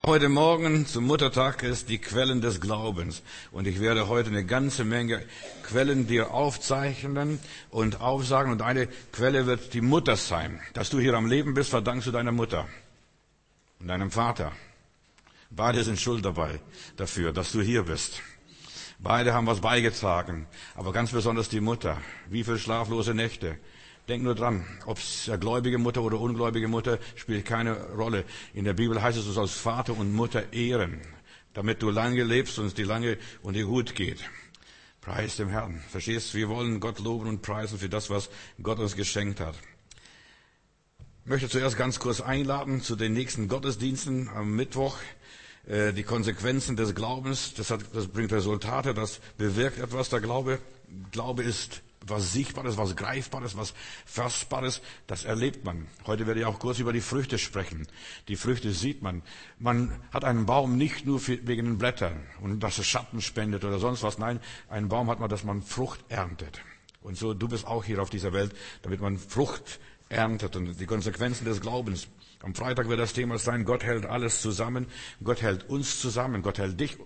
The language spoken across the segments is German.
Heute Morgen zum Muttertag ist die Quellen des Glaubens. Und ich werde heute eine ganze Menge Quellen dir aufzeichnen und aufsagen. Und eine Quelle wird die Mutter sein. Dass du hier am Leben bist, verdankst du deiner Mutter und deinem Vater. Beide sind schuld dabei dafür, dass du hier bist. Beide haben was beigetragen. Aber ganz besonders die Mutter. Wie viele schlaflose Nächte. Denk nur dran, ob es eine gläubige Mutter oder ungläubige Mutter, spielt keine Rolle. In der Bibel heißt es, du sollst Vater und Mutter ehren, damit du lange lebst und es dir lange und dir gut geht. Preis dem Herrn. Verstehst? Wir wollen Gott loben und preisen für das, was Gott uns geschenkt hat. Ich möchte zuerst ganz kurz einladen zu den nächsten Gottesdiensten am Mittwoch. Die Konsequenzen des Glaubens, das bringt Resultate, das bewirkt etwas. Der Glaube ist was Sichtbares, was Greifbares, was Fassbares, das erlebt man. Heute werde ich auch kurz über die Früchte sprechen. Die Früchte sieht man. Man hat einen Baum nicht nur wegen den Blättern und dass es Schatten spendet oder sonst was. Nein, einen Baum hat man, dass man Frucht erntet. Und so, du bist auch hier auf dieser Welt, damit man Frucht erntet und die Konsequenzen des Glaubens. Am Freitag wird das Thema sein, Gott hält alles zusammen. Gott hält uns zusammen. Gott hält dich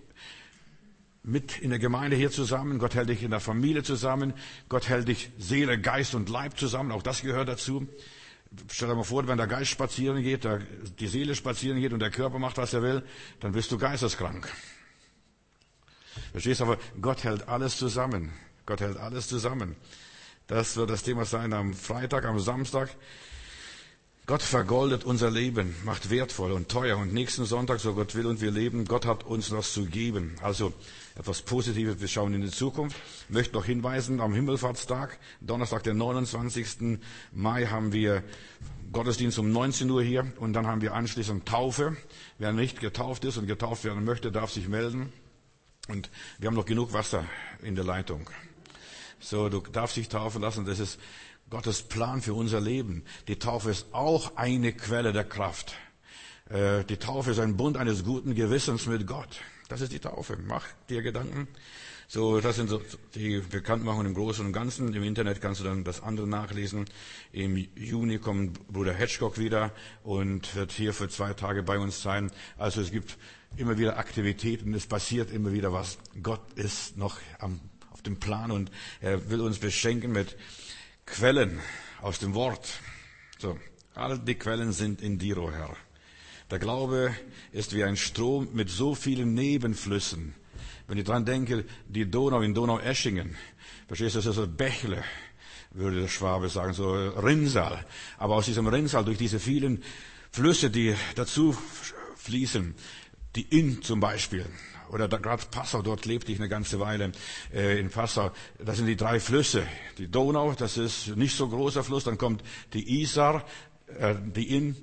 mit in der Gemeinde hier zusammen. Gott hält dich in der Familie zusammen. Gott hält dich Seele, Geist und Leib zusammen. Auch das gehört dazu. Stell dir mal vor, wenn der Geist spazieren geht, die Seele spazieren geht und der Körper macht, was er will, dann bist du geisteskrank. Verstehst du? Aber Gott hält alles zusammen. Gott hält alles zusammen. Das wird das Thema sein am Freitag, am Samstag. Gott vergoldet unser Leben, macht wertvoll und teuer. Und nächsten Sonntag, so Gott will und wir leben, Gott hat uns was zu geben. Also etwas Positives, wir schauen in die Zukunft. Ich möchte noch hinweisen, am Himmelfahrtstag, Donnerstag, den 29. Mai, haben wir Gottesdienst um 19 Uhr hier. Und dann haben wir anschließend Taufe. Wer nicht getauft ist und getauft werden möchte, darf sich melden. Und wir haben noch genug Wasser in der Leitung. So, du darfst dich taufen lassen, das ist Gottes Plan für unser Leben. Die Taufe ist auch eine Quelle der Kraft. Die Taufe ist ein Bund eines guten Gewissens mit Gott. Das ist die Taufe. Mach dir Gedanken. So, das sind so die Bekanntmachungen im Großen und Ganzen. Im Internet kannst du dann das andere nachlesen. Im Juni kommt Bruder Hedgecock wieder und wird hier für 2 Tage bei uns sein. Also es gibt immer wieder Aktivitäten. Es passiert immer wieder was. Gott ist noch auf dem Plan und er will uns beschenken mit Quellen aus dem Wort. So, all die Quellen sind in dir, o Herr. Der Glaube ist wie ein Strom mit so vielen Nebenflüssen. Wenn ich dran denke, die Donau in Donaueschingen, verstehst du, das ist so Bächle, würde der Schwabe sagen, so Rinnsal. Aber aus diesem Rinnsal, durch diese vielen Flüsse, die dazu fließen, die Inn zum Beispiel, oder gerade Passau, dort lebte ich eine ganze Weile in Passau. Das sind die 3 Flüsse. Die Donau, das ist nicht so großer Fluss. Dann kommt die Isar, die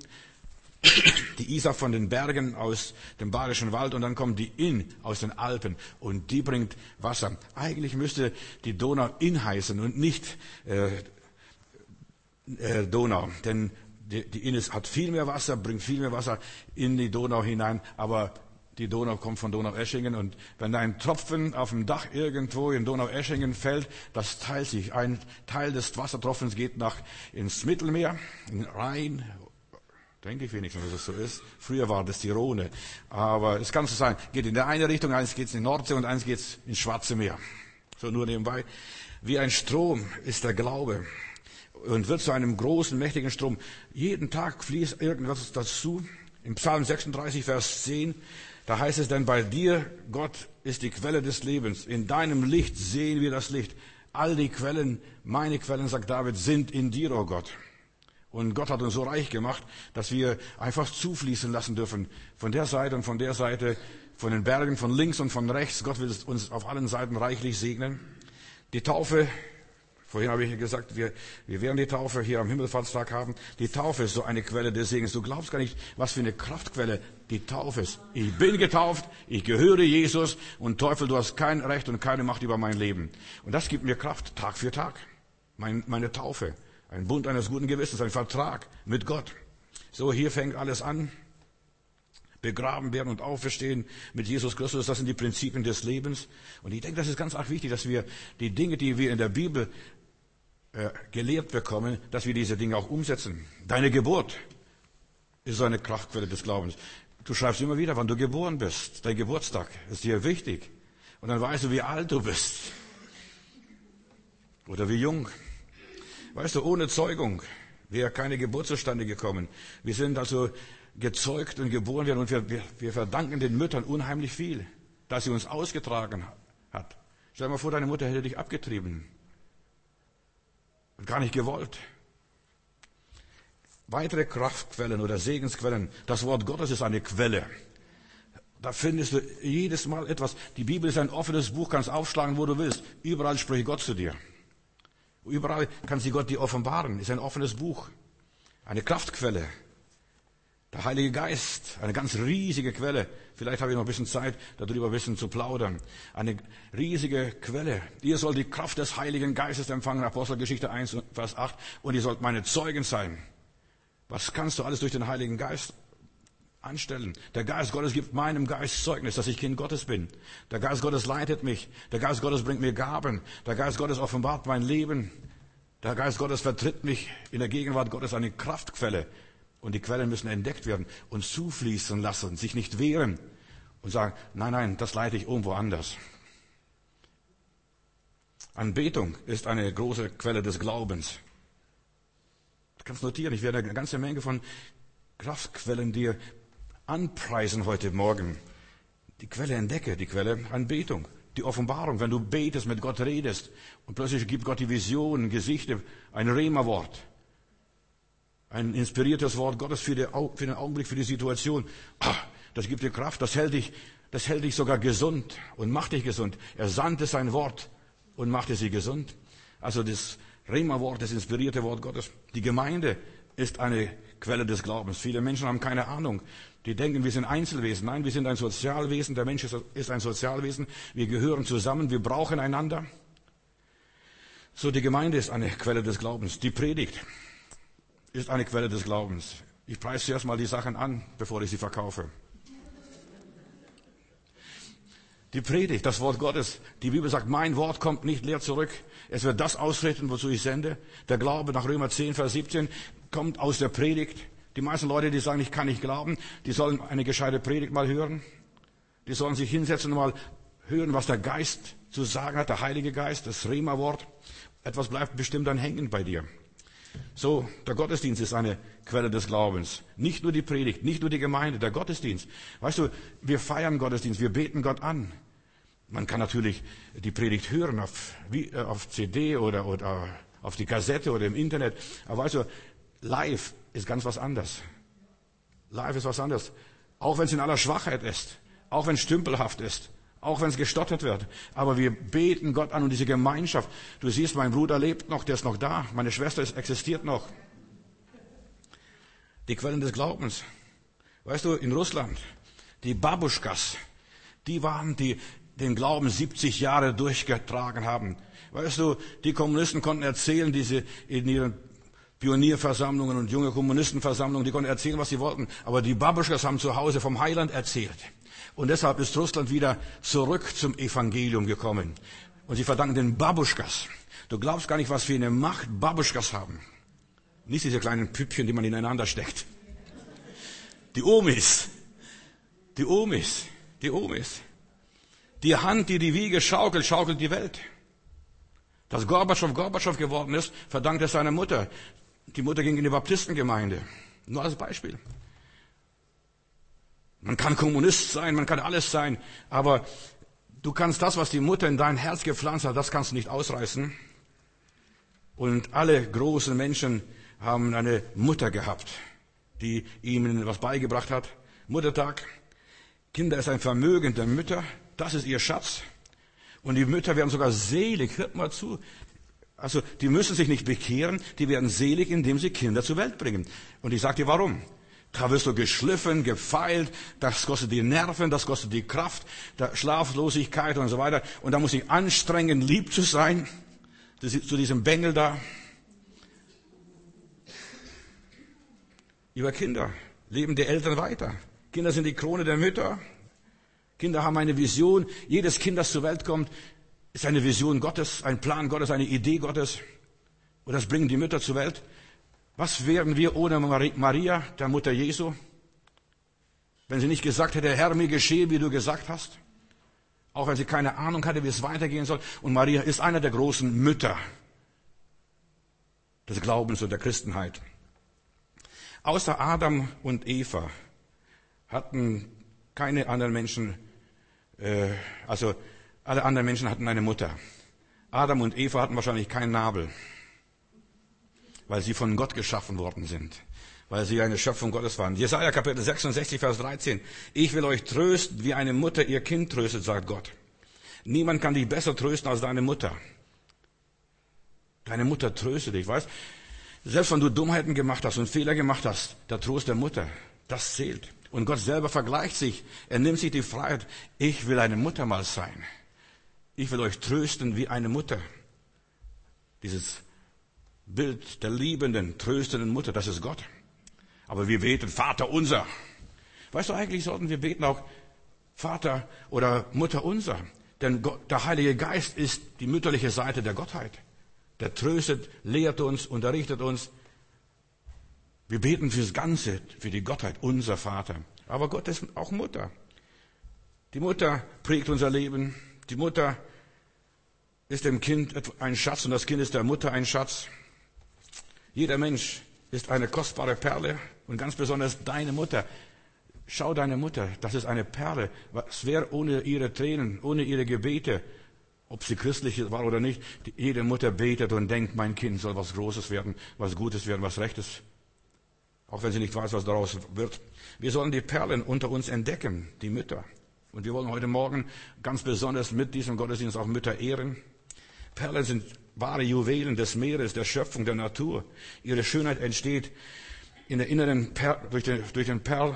Isar von den Bergen aus dem Bayerischen Wald und dann kommt die Inn aus den Alpen und die bringt Wasser. Eigentlich müsste die Donau Inn heißen und nicht Donau, denn die Inn hat viel mehr Wasser, bringt viel mehr Wasser in die Donau hinein, aber die Donau kommt von Donaueschingen und wenn ein Tropfen auf dem Dach irgendwo in Donaueschingen fällt, das teilt sich. Ein Teil des Wassertropfens geht ins Mittelmeer, in den Rhein, denke ich wenigstens, dass es so ist. Früher war das die Rhone, aber es kann so sein, geht in der eine Richtung, eins geht in die Nordsee und eins geht ins Schwarze Meer. So nur nebenbei. Wie ein Strom ist der Glaube und wird zu einem großen, mächtigen Strom. Jeden Tag fließt irgendwas dazu. Im Psalm 36, Vers 10, da heißt es, denn bei dir, Gott, ist die Quelle des Lebens. In deinem Licht sehen wir das Licht. All die Quellen, meine Quellen, sagt David, sind in dir, o Gott. Und Gott hat uns so reich gemacht, dass wir einfach zufließen lassen dürfen. Von der Seite und von der Seite, von den Bergen, von links und von rechts. Gott will uns auf allen Seiten reichlich segnen. Die Taufe, vorhin habe ich gesagt, wir werden die Taufe hier am Himmelfahrtstag haben. Die Taufe ist so eine Quelle des Segens. Du glaubst gar nicht, was für eine Kraftquelle die Taufe ist. Ich bin getauft, ich gehöre Jesus und Teufel, du hast kein Recht und keine Macht über mein Leben. Und das gibt mir Kraft, Tag für Tag. Meine Taufe, ein Bund eines guten Gewissens, ein Vertrag mit Gott. So, hier fängt alles an. Begraben werden und auferstehen mit Jesus Christus, das sind die Prinzipien des Lebens. Und ich denke, das ist ganz arg wichtig, dass wir die Dinge, die wir in der Bibel gelehrt bekommen, dass wir diese Dinge auch umsetzen. Deine Geburt ist so eine Kraftquelle des Glaubens. Du schreibst immer wieder, wann du geboren bist. Dein Geburtstag ist dir wichtig. Und dann weißt du, wie alt du bist. Oder wie jung. Weißt du, ohne Zeugung wäre keine Geburt zustande gekommen. Wir sind also gezeugt und geboren werden und wir verdanken den Müttern unheimlich viel, dass sie uns ausgetragen hat. Stell dir mal vor, deine Mutter hätte dich abgetrieben. Und gar nicht gewollt. Weitere Kraftquellen oder Segensquellen. Das Wort Gottes ist eine Quelle. Da findest du jedes Mal etwas. Die Bibel ist ein offenes Buch, kannst aufschlagen, wo du willst. Überall spricht Gott zu dir. Überall kann sich Gott dir offenbaren. Ist ein offenes Buch. Eine Kraftquelle. Der Heilige Geist, eine ganz riesige Quelle. Vielleicht habe ich noch ein bisschen Zeit, darüber ein bisschen zu plaudern. Eine riesige Quelle. Ihr sollt die Kraft des Heiligen Geistes empfangen, Apostelgeschichte 1, Vers 8. Und ihr sollt meine Zeugen sein. Was kannst du alles durch den Heiligen Geist anstellen? Der Geist Gottes gibt meinem Geist Zeugnis, dass ich Kind Gottes bin. Der Geist Gottes leitet mich. Der Geist Gottes bringt mir Gaben. Der Geist Gottes offenbart mein Leben. Der Geist Gottes vertritt mich in der Gegenwart Gottes, eine Kraftquelle. Und die Quellen müssen entdeckt werden und zufließen lassen, sich nicht wehren und sagen, nein, das leite ich irgendwo anders. Anbetung ist eine große Quelle des Glaubens. Du kannst notieren, ich werde eine ganze Menge von Kraftquellen dir anpreisen heute Morgen. Die Quelle entdecke, die Quelle Anbetung, die Offenbarung, wenn du betest, mit Gott redest und plötzlich gibt Gott die Vision, Gesichter, ein Rema-Wort. Ein inspiriertes Wort Gottes für den Augenblick, für die Situation. Das gibt dir Kraft, das hält dich sogar gesund und macht dich gesund. Er sandte sein Wort und machte sie gesund. Also das Rema-Wort, das inspirierte Wort Gottes. Die Gemeinde ist eine Quelle des Glaubens. Viele Menschen haben keine Ahnung. Die denken, wir sind Einzelwesen. Nein, wir sind ein Sozialwesen. Der Mensch ist ein Sozialwesen. Wir gehören zusammen. Wir brauchen einander. So, die Gemeinde ist eine Quelle des Glaubens. Die Predigt ist eine Quelle des Glaubens. Ich preise zuerst mal die Sachen an, bevor ich sie verkaufe. Die Predigt, das Wort Gottes. Die Bibel sagt, mein Wort kommt nicht leer zurück. Es wird das ausrichten, wozu ich sende. Der Glaube nach Römer 10, Vers 17 kommt aus der Predigt. Die meisten Leute, die sagen, ich kann nicht glauben, die sollen eine gescheite Predigt mal hören. Die sollen sich hinsetzen und mal hören, was der Geist zu sagen hat, der Heilige Geist, das Rema-Wort. Etwas bleibt bestimmt dann hängen bei dir. So, der Gottesdienst ist eine Quelle des Glaubens. Nicht nur die Predigt, nicht nur die Gemeinde, der Gottesdienst. Weißt du, wir feiern Gottesdienst, wir beten Gott an. Man kann natürlich die Predigt hören auf CD oder auf die Kassette oder im Internet. Aber weißt du, live ist ganz was anderes. Live ist was anderes. Auch wenn es in aller Schwachheit ist. Auch wenn es stümpelhaft ist. Auch wenn es gestottert wird. Aber wir beten Gott an und diese Gemeinschaft. Du siehst, mein Bruder lebt noch, der ist noch da. Meine Schwester existiert noch. Die Quellen des Glaubens. Weißt du, in Russland, die Babuschkas, die waren, die den Glauben 70 Jahre durchgetragen haben. Weißt du, die Kommunisten konnten erzählen, diese in ihren Pionierversammlungen und junge Kommunistenversammlungen, die konnten erzählen, was sie wollten. Aber die Babuschkas haben zu Hause vom Heiland erzählt. Und deshalb ist Russland wieder zurück zum Evangelium gekommen. Und sie verdanken den Babuschkas. Du glaubst gar nicht, was für eine Macht Babuschkas haben. Nicht diese kleinen Püppchen, die man ineinander steckt. Die Omis. Die Omis. Die Omis. Die Hand, die die Wiege schaukelt, schaukelt die Welt. Dass Gorbatschow geworden ist, verdankt es seiner Mutter. Die Mutter ging in die Baptistengemeinde. Nur als Beispiel. Man kann Kommunist sein, man kann alles sein, aber du kannst das, was die Mutter in dein Herz gepflanzt hat, das kannst du nicht ausreißen. Und alle großen Menschen haben eine Mutter gehabt, die ihnen was beigebracht hat. Muttertag. Kinder ist ein Vermögen der Mütter, das ist ihr Schatz. Und die Mütter werden sogar selig, hört mal zu. Also die müssen sich nicht bekehren, die werden selig, indem sie Kinder zur Welt bringen. Und ich sage dir warum. Da wirst du geschliffen, gefeilt, das kostet die Nerven, das kostet die Kraft, der Schlaflosigkeit und so weiter. Und da muss ich anstrengen, lieb zu sein, zu diesem Bengel da. Über Kinder leben die Eltern weiter. Kinder sind die Krone der Mütter. Kinder haben eine Vision. Jedes Kind, das zur Welt kommt, ist eine Vision Gottes, ein Plan Gottes, eine Idee Gottes. Und das bringen die Mütter zur Welt. Was wären wir ohne Maria, der Mutter Jesu? Wenn sie nicht gesagt hätte, Herr, mir geschehe, wie du gesagt hast. Auch wenn sie keine Ahnung hatte, wie es weitergehen soll. Und Maria ist einer der großen Mütter des Glaubens und der Christenheit. Außer Adam und Eva hatten keine anderen Menschen, also alle anderen Menschen hatten eine Mutter. Adam und Eva hatten wahrscheinlich keinen Nabel, weil sie von Gott geschaffen worden sind, weil sie eine Schöpfung Gottes waren. Jesaja Kapitel 66, Vers 13. Ich will euch trösten, wie eine Mutter ihr Kind tröstet, sagt Gott. Niemand kann dich besser trösten als deine Mutter. Deine Mutter tröstet dich, weißt? Selbst wenn du Dummheiten gemacht hast und Fehler gemacht hast, der Trost der Mutter, das zählt. Und Gott selber vergleicht sich. Er nimmt sich die Freiheit. Ich will eine Mutter mal sein. Ich will euch trösten wie eine Mutter. Dieses Bild der liebenden, tröstenden Mutter, das ist Gott. Aber wir beten Vater unser. Weißt du, eigentlich sollten wir beten auch Vater oder Mutter unser. Denn Gott, der Heilige Geist ist die mütterliche Seite der Gottheit. Der tröstet, lehrt uns, unterrichtet uns. Wir beten fürs Ganze, für die Gottheit, unser Vater. Aber Gott ist auch Mutter. Die Mutter prägt unser Leben. Die Mutter ist dem Kind ein Schatz und das Kind ist der Mutter ein Schatz. Jeder Mensch ist eine kostbare Perle und ganz besonders deine Mutter. Schau deine Mutter, das ist eine Perle. Was wäre ohne ihre Tränen, ohne ihre Gebete, ob sie christlich war oder nicht? Jede Mutter betet und denkt, mein Kind soll was Großes werden, was Gutes werden, was Rechtes. Auch wenn sie nicht weiß, was daraus wird. Wir sollen die Perlen unter uns entdecken, die Mütter. Und wir wollen heute Morgen ganz besonders mit diesem Gottesdienst auch Mütter ehren. Perlen sind wahre Juwelen des Meeres, der Schöpfung, der Natur. Ihre Schönheit entsteht in der inneren durch den Perlmut,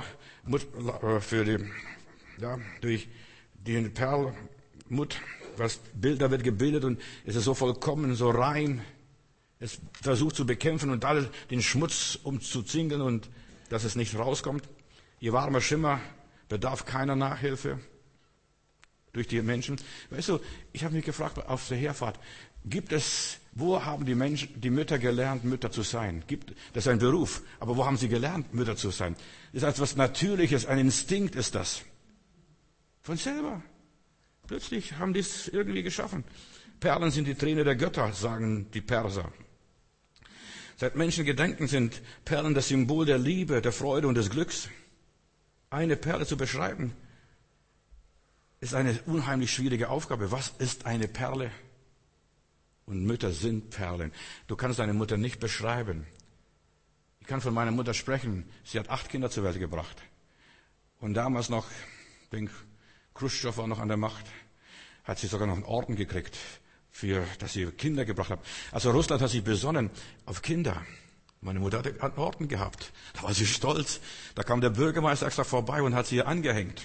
durch den Perlmut, was Bilder wird gebildet und es ist so vollkommen, so rein. Es versucht zu bekämpfen und alles den Schmutz umzuzingeln und dass es nicht rauskommt. Ihr warmer Schimmer bedarf keiner Nachhilfe durch die Menschen. Weißt du, ich habe mich gefragt auf der Herfahrt, wo haben die Menschen, die Mütter gelernt, Mütter zu sein? Das ist ein Beruf, aber wo haben sie gelernt, Mütter zu sein? Das ist etwas Natürliches, ein Instinkt ist das. Von selber. Plötzlich haben die es irgendwie geschaffen. Perlen sind die Träne der Götter, sagen die Perser. Seit Menschengedenken sind Perlen das Symbol der Liebe, der Freude und des Glücks. Eine Perle zu beschreiben, ist eine unheimlich schwierige Aufgabe. Was ist eine Perle? Und Mütter sind Perlen. Du kannst deine Mutter nicht beschreiben. Ich kann von meiner Mutter sprechen. Sie hat 8 Kinder zur Welt gebracht. Und damals noch, ich denke, Khrushchev war noch an der Macht, hat sie sogar noch einen Orden gekriegt, dass sie Kinder gebracht hat. Also Russland hat sich besonnen auf Kinder. Meine Mutter hatte einen Orden gehabt. Da war sie stolz. Da kam der Bürgermeister extra vorbei und hat sie ihr angehängt.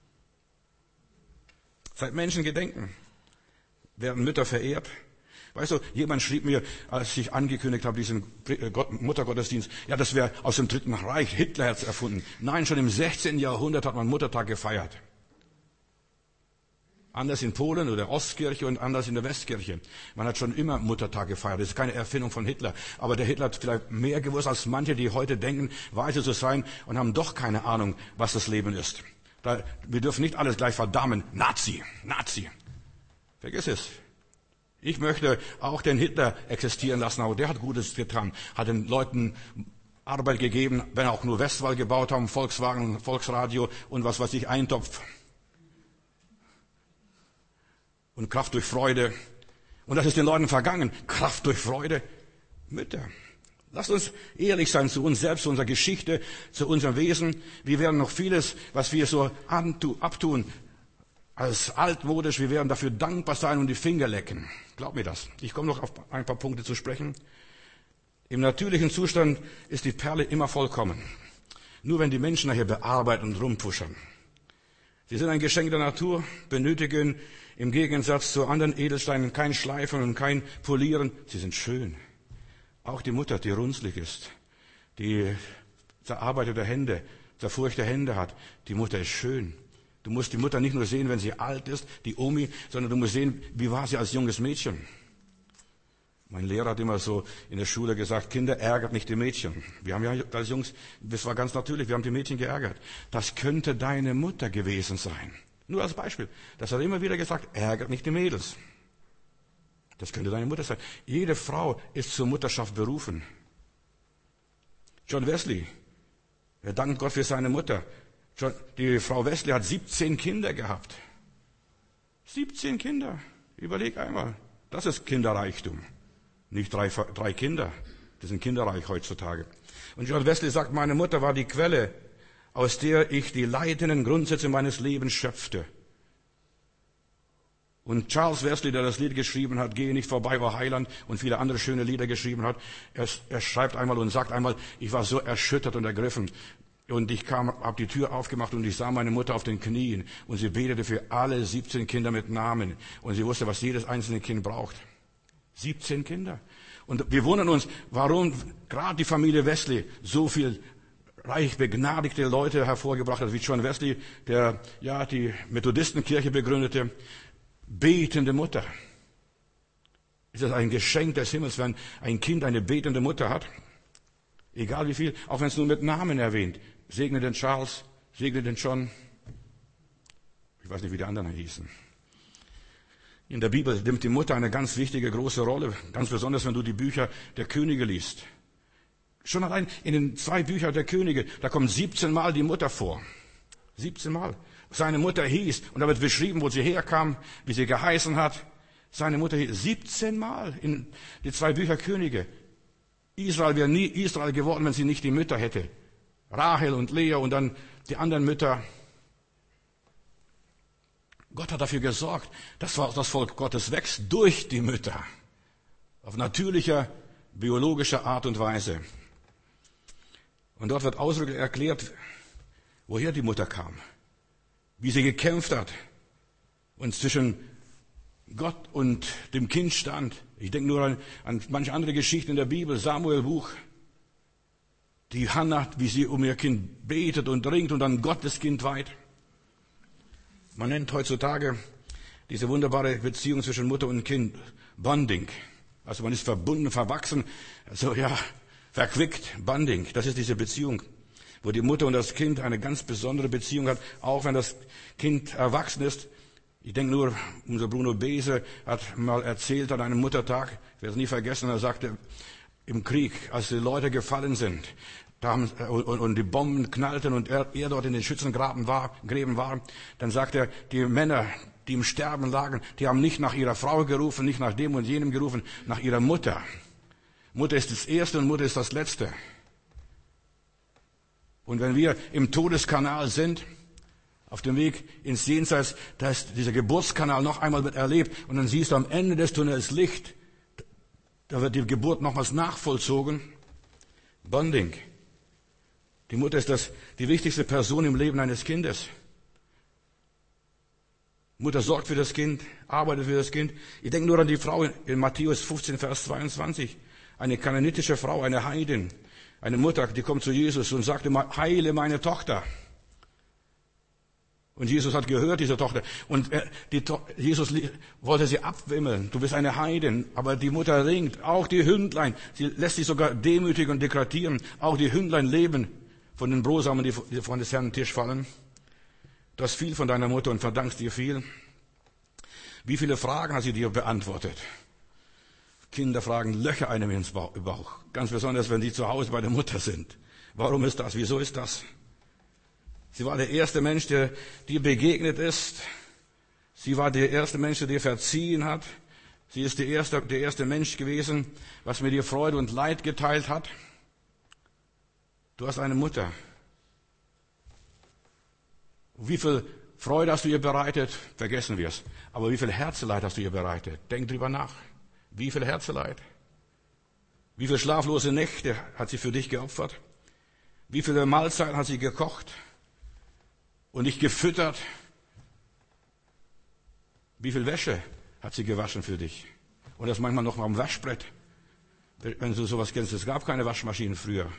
Seit Menschengedenken werden Mütter verehrt. Weißt du, jemand schrieb mir, als ich angekündigt habe, diesen Muttergottesdienst, ja, das wäre aus dem Dritten Reich, Hitler hat es erfunden. Nein, schon im 16. Jahrhundert hat man Muttertag gefeiert. Anders in Polen oder Ostkirche und anders in der Westkirche. Man hat schon immer Muttertag gefeiert. Das ist keine Erfindung von Hitler. Aber der Hitler hat vielleicht mehr gewusst als manche, die heute denken, weise zu sein und haben doch keine Ahnung, was das Leben ist. Wir dürfen nicht alles gleich verdammen. Nazi. Vergiss es. Ich möchte auch den Hitler existieren lassen, aber der hat Gutes getan. Hat den Leuten Arbeit gegeben, wenn auch nur Westwall gebaut haben, Volkswagen, Volksradio und was weiß ich, Eintopf. Und Kraft durch Freude. Und das ist den Leuten vergangen. Kraft durch Freude. Mütter. Lasst uns ehrlich sein zu uns selbst, zu unserer Geschichte, zu unserem Wesen. Wir werden noch vieles, was wir so abtun, als altmodisch. Wir werden dafür dankbar sein und die Finger lecken. Glaub mir das. Ich komme noch auf ein paar Punkte zu sprechen. Im natürlichen Zustand ist die Perle immer vollkommen. Nur wenn die Menschen nachher bearbeiten und rumpuschern. Sie sind ein Geschenk der Natur, benötigen im Gegensatz zu anderen Edelsteinen kein Schleifen und kein Polieren. Sie sind schön. Auch die Mutter, die runzlig ist, die zerarbeitete Hände, zerfurchte Hände hat. Die Mutter ist schön. Du musst die Mutter nicht nur sehen, wenn sie alt ist, die Omi, sondern du musst sehen, wie war sie als junges Mädchen. Mein Lehrer hat immer so in der Schule gesagt, Kinder, ärgert nicht die Mädchen. Wir haben ja als Jungs, das war ganz natürlich, wir haben die Mädchen geärgert. Das könnte deine Mutter gewesen sein. Nur als Beispiel. Das hat er immer wieder gesagt, ärgert nicht die Mädels. Das könnte deine Mutter sein. Jede Frau ist zur Mutterschaft berufen. John Wesley, er dankt Gott für seine Mutter. Die Frau Wesley hat 17 Kinder gehabt. 17 Kinder. Überleg einmal. Das ist Kinderreichtum. Nicht drei Kinder. Das sind kinderreich heutzutage. Und John Wesley sagt, meine Mutter war die Quelle, aus der ich die leitenden Grundsätze meines Lebens schöpfte. Und Charles Wesley, der das Lied geschrieben hat, Gehe nicht vorbei, war Heiland, und viele andere schöne Lieder geschrieben hat, er schreibt einmal und sagt einmal, ich war so erschüttert und ergriffen. Und ich habe die Tür aufgemacht und ich sah meine Mutter auf den Knien und sie betete für alle 17 Kinder mit Namen. Und sie wusste, was jedes einzelne Kind braucht. 17 Kinder. Und wir wundern uns, warum gerade die Familie Wesley so viel reich begnadigte Leute hervorgebracht hat, wie John Wesley, der die Methodistenkirche begründete. Betende Mutter. Ist das ein Geschenk des Himmels, wenn ein Kind eine betende Mutter hat? Egal wie viel, auch wenn es nur mit Namen erwähnt. Segne den Charles, segne den John. Ich weiß nicht, wie die anderen hießen. In der Bibel nimmt die Mutter eine ganz wichtige, große Rolle. Ganz besonders, wenn du die Bücher der Könige liest. Schon allein in den 2 Büchern der Könige, da kommt 17 Mal die Mutter vor. 17 Mal. Seine Mutter hieß, und da wird beschrieben, wo sie herkam, wie sie geheißen hat. Seine Mutter hieß 17 Mal in die 2 Bücher Könige. Israel wäre nie Israel geworden, wenn sie nicht die Mütter hätte. Rahel und Lea und dann die anderen Mütter. Gott hat dafür gesorgt, dass das Volk Gottes wächst durch die Mütter. Auf natürlicher, biologischer Art und Weise. Und dort wird ausdrücklich erklärt, woher die Mutter kam. Wie sie gekämpft hat und zwischen Gott und dem Kind stand. Ich denke nur an manche andere Geschichten in der Bibel, Samuel-Buch. Die Hannah, wie sie um ihr Kind betet und ringt und dann Gott das Kind weiht. Man nennt heutzutage diese wunderbare Beziehung zwischen Mutter und Kind Bonding. Also man ist verbunden, verwachsen, verquickt, Bonding. Das ist diese Beziehung, wo die Mutter und das Kind eine ganz besondere Beziehung hat, auch wenn das Kind erwachsen ist. Ich denke nur, unser Bruno Bese hat mal erzählt an einem Muttertag, ich werde es nie vergessen, er sagte, im Krieg, als die Leute gefallen sind, und die Bomben knallten und er dort in den Schützengräben war, dann sagt er, die Männer, die im Sterben lagen, die haben nicht nach ihrer Frau gerufen, nicht nach dem und jenem gerufen, nach ihrer Mutter. Mutter ist das Erste und Mutter ist das Letzte. Und wenn wir im Todeskanal sind, auf dem Weg ins Jenseits, da ist dieser Geburtskanal noch einmal wird erlebt und dann siehst du am Ende des Tunnels Licht. Da wird die Geburt nochmals nachvollzogen. Bonding. Die Mutter ist die wichtigste Person im Leben eines Kindes. Mutter sorgt für das Kind, arbeitet für das Kind. Ich denke nur an die Frau in Matthäus 15, Vers 22. Eine kananitische Frau, eine Heidin. Eine Mutter, die kommt zu Jesus und sagte, heile meine Tochter. Und Jesus hat gehört, diese Tochter. Und Jesus wollte sie abwimmeln. Du bist eine Heidin. Aber die Mutter ringt. Auch die Hündlein. Sie lässt sich sogar demütigen und degradieren. Auch die Hündlein leben von den Brosamen, die von des Herrn Tisch fallen. Du hast viel von deiner Mutter und verdankst dir viel. Wie viele Fragen hat sie dir beantwortet? Kinder fragen Löcher einem ins Bauch. Ganz besonders, wenn die zu Hause bei der Mutter sind. Warum ist das? Wieso ist das? Sie war der erste Mensch, der dir begegnet ist. Sie war der erste Mensch, der dir verziehen hat. Sie ist der erste Mensch gewesen, was mit dir Freude und Leid geteilt hat. Du hast eine Mutter. Wie viel Freude hast du ihr bereitet? Vergessen wir es. Aber wie viel Herzeleid hast du ihr bereitet? Denk drüber nach. Wie viel Herzeleid? Wie viele schlaflose Nächte hat sie für dich geopfert? Wie viele Mahlzeiten hat sie gekocht und dich gefüttert? Wie viel Wäsche hat sie gewaschen für dich? Und das manchmal noch mal am Waschbrett. Wenn du sowas kennst, es gab keine Waschmaschinen früher.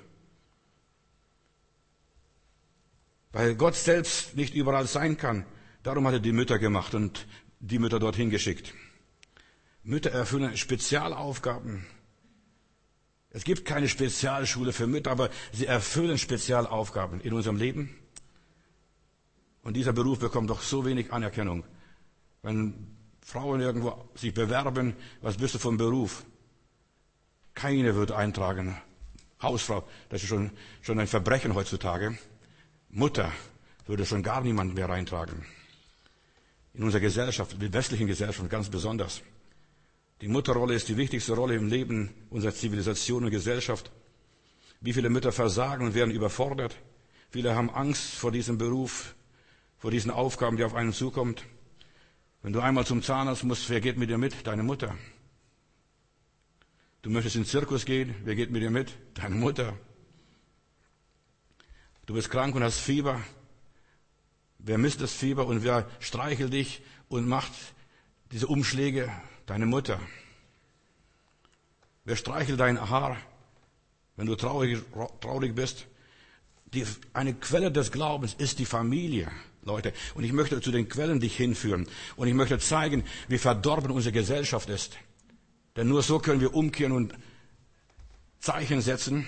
Weil Gott selbst nicht überall sein kann. Darum hat er die Mütter gemacht und die Mütter dorthin geschickt. Mütter erfüllen Spezialaufgaben. Es gibt keine Spezialschule für Mütter, aber sie erfüllen Spezialaufgaben in unserem Leben. Und dieser Beruf bekommt doch so wenig Anerkennung. Wenn Frauen irgendwo sich bewerben, was bist du vom Beruf? Keine wird eintragen. Hausfrau, das ist schon ein Verbrechen heutzutage. Mutter würde schon gar niemand mehr reintragen. In unserer Gesellschaft, in der westlichen Gesellschaft ganz besonders. Die Mutterrolle ist die wichtigste Rolle im Leben unserer Zivilisation und Gesellschaft. Wie viele Mütter versagen und werden überfordert. Viele haben Angst vor diesem Beruf, vor diesen Aufgaben, die auf einen zukommt. Wenn du einmal zum Zahnarzt musst, wer geht mit dir mit? Deine Mutter. Du möchtest in den Zirkus gehen, wer geht mit dir mit? Deine Mutter. Du bist krank und hast Fieber. Wer misst das Fieber und wer streichelt dich und macht diese Umschläge? Deine Mutter. Wer streichelt dein Haar, wenn du traurig bist? Eine Quelle des Glaubens ist die Familie, Leute. Und ich möchte zu den Quellen dich hinführen. Und ich möchte zeigen, wie verdorben unsere Gesellschaft ist. Denn nur so können wir umkehren und Zeichen setzen.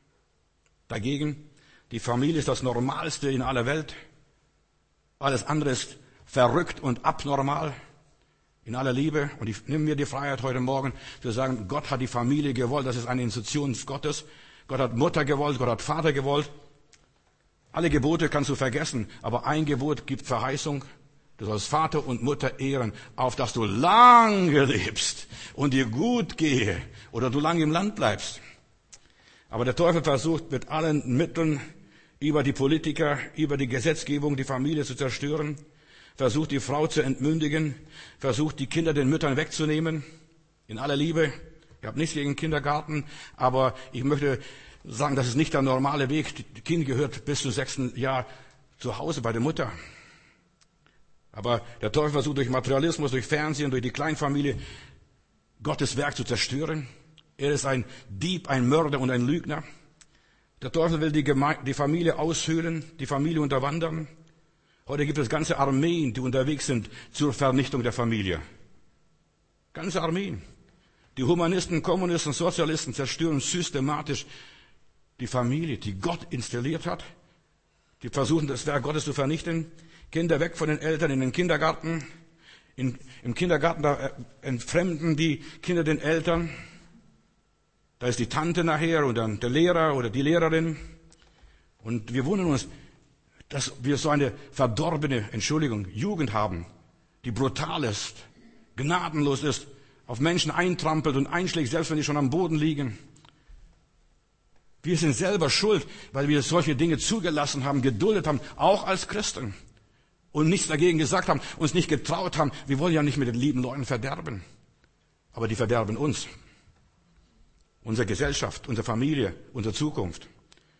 Dagegen, die Familie ist das Normalste in aller Welt. Alles andere ist verrückt und abnormal. In aller Liebe. Und ich nehme mir die Freiheit heute Morgen zu sagen, Gott hat die Familie gewollt. Das ist eine Institution Gottes. Gott hat Mutter gewollt, Gott hat Vater gewollt. Alle Gebote kannst du vergessen, aber ein Gebot gibt Verheißung. Du sollst Vater und Mutter ehren, auf dass du lange lebst und dir gut gehe oder du lange im Land bleibst. Aber der Teufel versucht mit allen Mitteln über die Politiker, über die Gesetzgebung die Familie zu zerstören, versucht die Frau zu entmündigen, versucht die Kinder den Müttern wegzunehmen, in aller Liebe. Ich habe nichts gegen Kindergarten, aber ich möchte sagen, das ist nicht der normale Weg. Das Kind gehört bis zum 6. Jahr zu Hause bei der Mutter. Aber der Teufel versucht durch Materialismus, durch Fernsehen, durch die Kleinfamilie Gottes Werk zu zerstören. Er ist ein Dieb, ein Mörder und ein Lügner. Der Teufel will die Familie aushöhlen, die Familie unterwandern. Heute gibt es ganze Armeen, die unterwegs sind zur Vernichtung der Familie. Ganze Armeen. Die Humanisten, Kommunisten, Sozialisten zerstören systematisch die Familie, die Gott installiert hat. Die versuchen, das Werk Gottes zu vernichten. Kinder weg von den Eltern in den Kindergarten. Im Kindergarten, da entfremden die Kinder den Eltern. Da ist die Tante nachher und dann der Lehrer oder die Lehrerin. Und wir wundern uns, dass wir so eine verdorbene, Jugend haben, die brutal ist, gnadenlos ist, auf Menschen eintrampelt und einschlägt, selbst wenn die schon am Boden liegen. Wir sind selber schuld, weil wir solche Dinge zugelassen haben, geduldet haben, auch als Christen. Und nichts dagegen gesagt haben, uns nicht getraut haben. Wir wollen ja nicht mit den lieben Leuten verderben. Aber die verderben uns. Unsere Gesellschaft, unsere Familie, unsere Zukunft.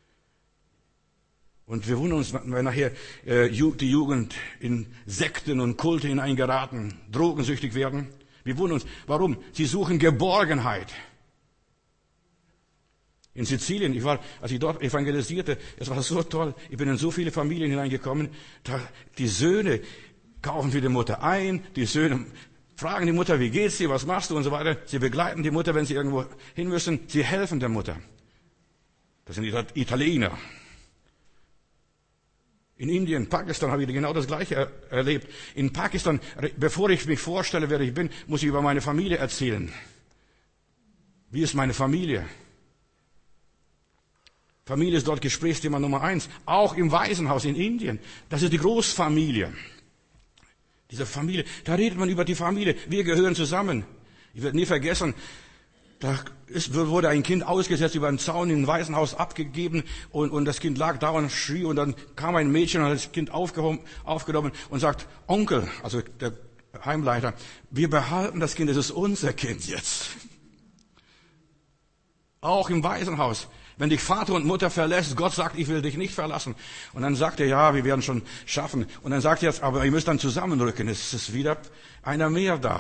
Und wir wundern uns, wenn nachher die Jugend in Sekten und Kulte hineingeraten, drogensüchtig werden. Wir wundern uns, warum? Sie suchen Geborgenheit. In Sizilien, als ich dort evangelisierte, es war so toll, ich bin in so viele Familien hineingekommen, die Söhne kaufen für die Mutter ein, die Söhne fragen die Mutter, wie geht's dir, was machst du und so weiter. Sie begleiten die Mutter, wenn sie irgendwo hin müssen, sie helfen der Mutter. Das sind die Italiener. In Indien, Pakistan habe ich genau das Gleiche erlebt. In Pakistan, bevor ich mich vorstelle, wer ich bin, muss ich über meine Familie erzählen. Wie ist meine Familie? Familie ist dort Gesprächsthema Nummer 1. Auch im Waisenhaus in Indien. Das ist die Großfamilie. Diese Familie, da redet man über die Familie. Wir gehören zusammen. Ich werde nie vergessen, da wurde ein Kind ausgesetzt, über einen Zaun in ein Waisenhaus abgegeben und das Kind lag da und schrie und dann kam ein Mädchen und hat das Kind aufgenommen und sagt, Onkel, also der Heimleiter, wir behalten das Kind, das ist unser Kind jetzt. Auch im Waisenhaus. Wenn dich Vater und Mutter verlässt, Gott sagt, ich will dich nicht verlassen. Und dann sagt er, ja, wir werden schon schaffen. Und dann sagt er jetzt, aber ihr müsst dann zusammenrücken. Es ist wieder einer mehr da.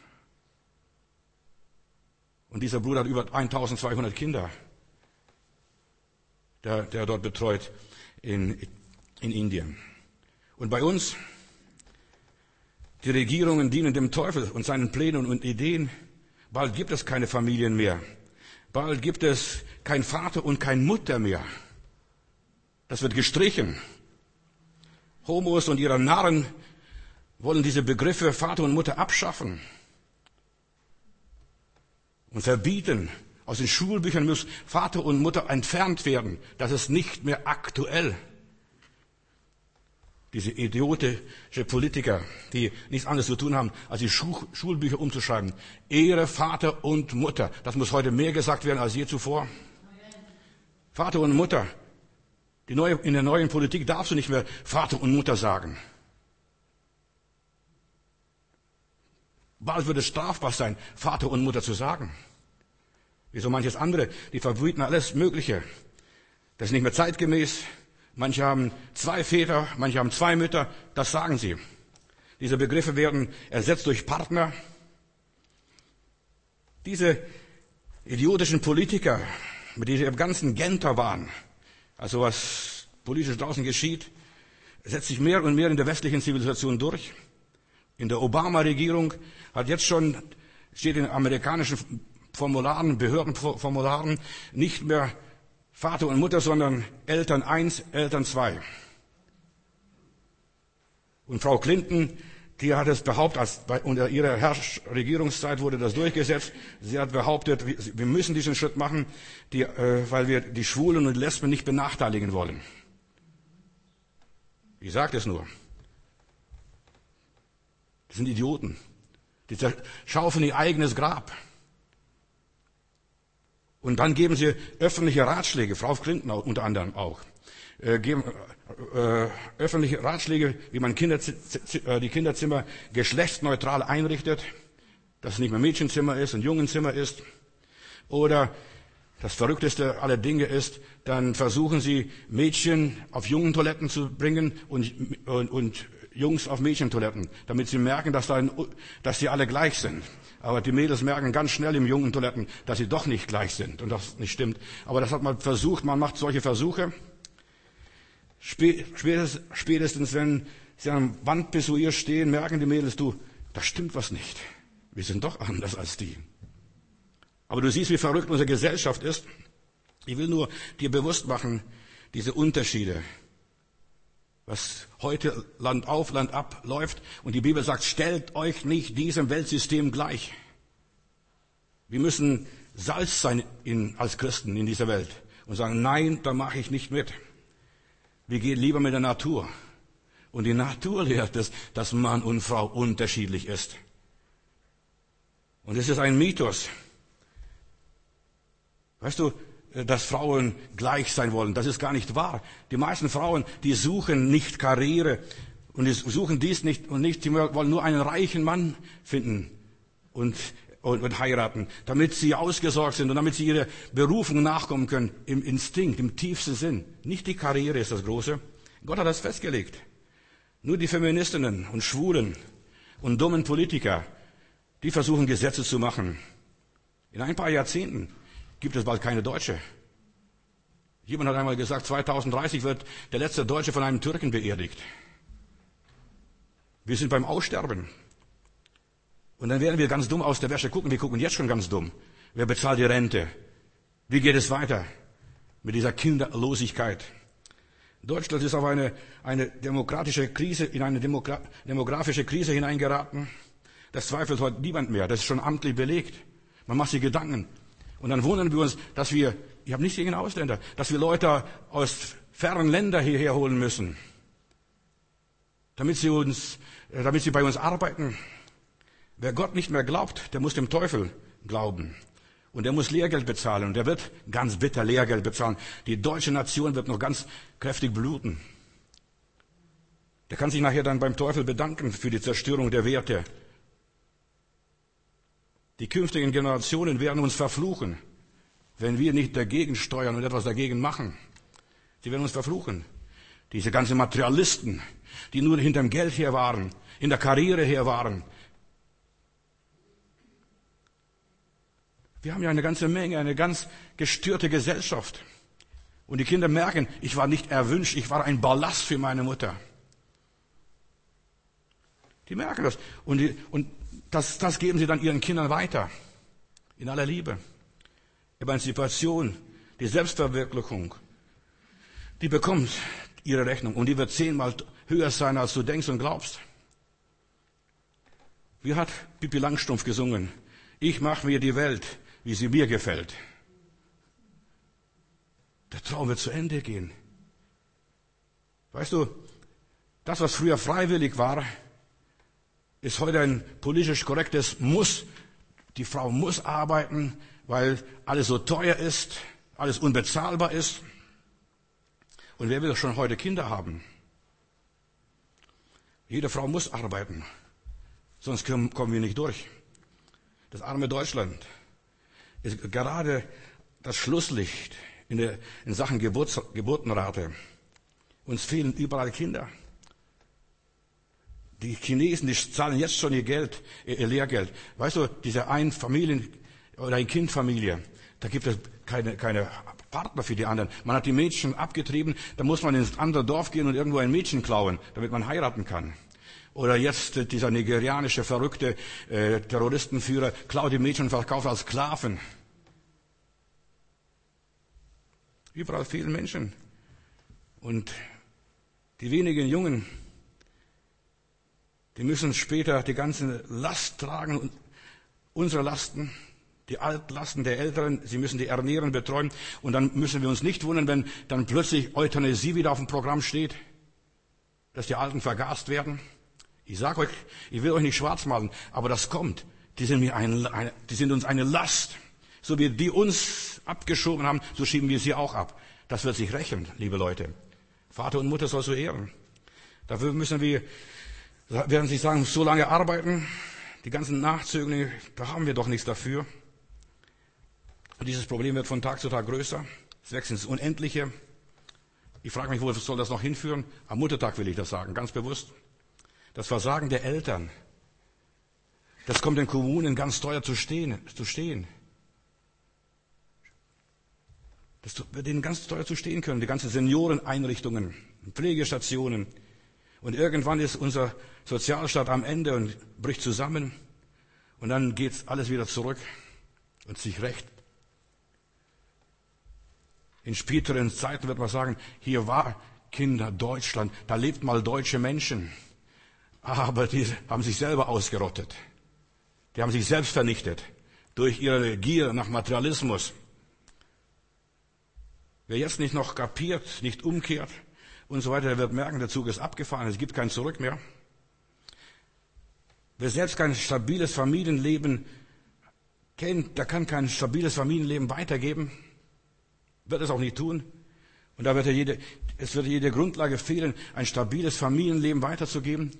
Und dieser Bruder hat über 1200 Kinder, der dort betreut in Indien. Und bei uns, Die Regierungen dienen dem Teufel und seinen Plänen und Ideen. Bald gibt es keine Familien mehr. Bald gibt es kein Vater und kein Mutter mehr. Das wird gestrichen. Homos und ihre Narren wollen diese Begriffe Vater und Mutter abschaffen und verbieten. Aus den Schulbüchern muss Vater und Mutter entfernt werden. Das ist nicht mehr aktuell. Diese idiotische Politiker, die nichts anderes zu tun haben, als die Schulbücher umzuschreiben. Ehre Vater und Mutter. Das muss heute mehr gesagt werden als je zuvor. Vater und Mutter. In der neuen Politik darfst du nicht mehr Vater und Mutter sagen. Bald wird es strafbar sein, Vater und Mutter zu sagen. Wie so manches andere, die verbieten alles Mögliche. Das ist nicht mehr zeitgemäß. Manche haben 2 Väter, manche haben 2 Mütter, das sagen sie. Diese Begriffe werden ersetzt durch Partner. Diese idiotischen Politiker, mit diesem ganzen Genterwahn, also was politisch draußen geschieht, setzt sich mehr und mehr in der westlichen Zivilisation durch. In der Obama-Regierung steht in amerikanischen Formularen, Behördenformularen nicht mehr Vater und Mutter, sondern Eltern 1, Eltern 2. Und Frau Clinton, die hat es behauptet, unter ihrer Regierungszeit wurde das durchgesetzt. Sie hat behauptet, wir müssen diesen Schritt machen, weil wir die Schwulen und Lesben nicht benachteiligen wollen. Ich sage das nur. Das sind Idioten. Die schaufeln ihr eigenes Grab. Und dann geben sie öffentliche Ratschläge, Frau Clinton unter anderem auch, geben öffentliche Ratschläge, wie man die Kinderzimmer geschlechtsneutral einrichtet, dass es nicht mehr Mädchenzimmer ist und Jungenzimmer ist. Oder das Verrückteste aller Dinge ist, dann versuchen sie Mädchen auf Jungentoiletten zu bringen und Jungs auf Mädchentoiletten, damit sie merken, dass sie alle gleich sind. Aber die Mädels merken ganz schnell im Jungentoiletten, dass sie doch nicht gleich sind und das nicht stimmt. Aber das hat man versucht, man macht solche Versuche. Spätestens wenn sie am Wandpissoir stehen, merken die Mädels, da stimmt was nicht. Wir sind doch anders als die. Aber du siehst, wie verrückt unsere Gesellschaft ist. Ich will nur dir bewusst machen, diese Unterschiede, was heute Land auf, Land ab läuft. Und die Bibel sagt, stellt euch nicht diesem Weltsystem gleich. Wir müssen Salz sein als Christen in dieser Welt und sagen, nein, da mache ich nicht mit. Wir gehen lieber mit der Natur. Und die Natur lehrt es, dass Mann und Frau unterschiedlich ist. Und es ist ein Mythos. Weißt du, dass Frauen gleich sein wollen. Das ist gar nicht wahr. Die meisten Frauen, die suchen nicht Karriere und die suchen dies nicht und nicht. Sie wollen nur einen reichen Mann finden und heiraten, damit sie ausgesorgt sind und damit sie ihrer Berufung nachkommen können. Im Instinkt, im tiefsten Sinn. Nicht die Karriere ist das Große. Gott hat das festgelegt. Nur die Feministinnen und Schwulen und dummen Politiker, die versuchen Gesetze zu machen. In ein paar Jahrzehnten gibt es bald keine Deutsche. Jemand hat einmal gesagt, 2030 wird der letzte Deutsche von einem Türken beerdigt. Wir sind beim Aussterben. Und dann werden wir ganz dumm aus der Wäsche gucken. Wir gucken jetzt schon ganz dumm. Wer bezahlt die Rente? Wie geht es weiter mit dieser Kinderlosigkeit? Deutschland ist auf eine demokratische Krise, in eine demografische Krise hineingeraten. Das zweifelt heute niemand mehr. Das ist schon amtlich belegt. Man macht sich Gedanken. Und dann wundern wir uns, dass ich habe nichts gegen Ausländer, dass wir Leute aus fernen Ländern hierher holen müssen, damit sie bei uns arbeiten. Wer Gott nicht mehr glaubt, der muss dem Teufel glauben. Und der muss Lehrgeld bezahlen. Und der wird ganz bitter Lehrgeld bezahlen. Die deutsche Nation wird noch ganz kräftig bluten. Der kann sich nachher dann beim Teufel bedanken für die Zerstörung der Werte. Die künftigen Generationen werden uns verfluchen, wenn wir nicht dagegen steuern und etwas dagegen machen. Sie werden uns verfluchen. Diese ganzen Materialisten, die nur hinterm Geld her waren, in der Karriere her waren. Wir haben ja eine ganze Menge, eine ganz gestörte Gesellschaft. Und die Kinder merken, ich war nicht erwünscht, ich war ein Ballast für meine Mutter. Die merken das. Und das geben sie dann ihren Kindern weiter. In aller Liebe. Emanzipation, die Selbstverwirklichung, die bekommt ihre Rechnung. Und die wird 10-mal höher sein, als du denkst und glaubst. Wie hat Pippi Langstrumpf gesungen? Ich mache mir die Welt, wie sie mir gefällt. Der Traum wird zu Ende gehen. Weißt du, das, was früher freiwillig war, ist heute ein politisch korrektes Muss. Die Frau muss arbeiten, weil alles so teuer ist, alles unbezahlbar ist. Und wer will schon heute Kinder haben? Jede Frau muss arbeiten, sonst kommen wir nicht durch. Das arme Deutschland ist gerade das Schlusslicht in Sachen Geburtenrate. Uns fehlen überall Kinder. Die Chinesen, die zahlen jetzt schon ihr Lehrgeld. Weißt du, diese Ein-Familien- oder Ein-Kind-Familie, da gibt es keine Partner für die anderen. Man hat die Mädchen abgetrieben, da muss man ins andere Dorf gehen und irgendwo ein Mädchen klauen, damit man heiraten kann. Oder jetzt dieser nigerianische, verrückte Terroristenführer klaut die Mädchen und verkauft als Sklaven. Überall fehlen Menschen. Und die wenigen Jungen, die müssen später die ganze Last tragen, unsere Lasten, die Altlasten der Älteren, sie müssen die ernähren, betreuen. Und dann müssen wir uns nicht wundern, wenn dann plötzlich Euthanasie wieder auf dem Programm steht, dass die Alten vergast werden. Ich sage euch, ich will euch nicht schwarz malen, aber das kommt. Die sind uns eine Last. So wie die uns abgeschoben haben, so schieben wir sie auch ab. Das wird sich rächen, liebe Leute. Vater und Mutter sollst du ehren. Dafür müssen wir, werden sie sagen, so lange arbeiten. Die ganzen Nachzöglinge, da haben wir doch nichts dafür. Und dieses Problem wird von Tag zu Tag größer. Es wächst ins Unendliche. Ich frage mich, wo soll das noch hinführen? Am Muttertag will ich das sagen, ganz bewusst. Das Versagen der Eltern, das kommt den Kommunen ganz teuer zu stehen. Das wird ihnen ganz teuer zu stehen können. Die ganzen Senioreneinrichtungen, Pflegestationen. Und irgendwann ist unser Sozialstaat am Ende und bricht zusammen. Und dann geht alles wieder zurück und sich rächt. In späteren Zeiten wird man sagen, hier war Kinder Deutschland, da lebt mal deutsche Menschen. Aber die haben sich selber ausgerottet. Die haben sich selbst vernichtet durch ihre Gier nach Materialismus. Wer jetzt nicht noch kapiert, nicht umkehrt und so weiter, der wird merken, der Zug ist abgefahren, es gibt kein Zurück mehr. Wer selbst kein stabiles Familienleben kennt, der kann kein stabiles Familienleben weitergeben, wird es auch nicht tun. Und da wird es wird jede Grundlage fehlen, ein stabiles Familienleben weiterzugeben.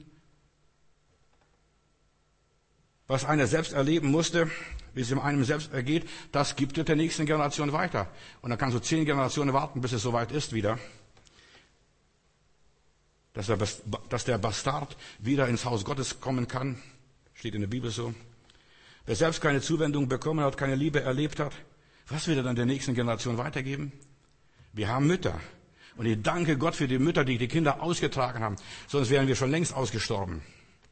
Was einer selbst erleben musste, wie es einem selbst ergeht, das gibt es der nächsten Generation weiter. Und dann kannst du 10 Generationen warten, bis es soweit ist wieder. Dass der Bastard wieder ins Haus Gottes kommen kann, steht in der Bibel so. Wer selbst keine Zuwendung bekommen hat, keine Liebe erlebt hat, was wird er dann der nächsten Generation weitergeben? Wir haben Mütter. Und ich danke Gott für die Mütter, die die Kinder ausgetragen haben. Sonst wären wir schon längst ausgestorben.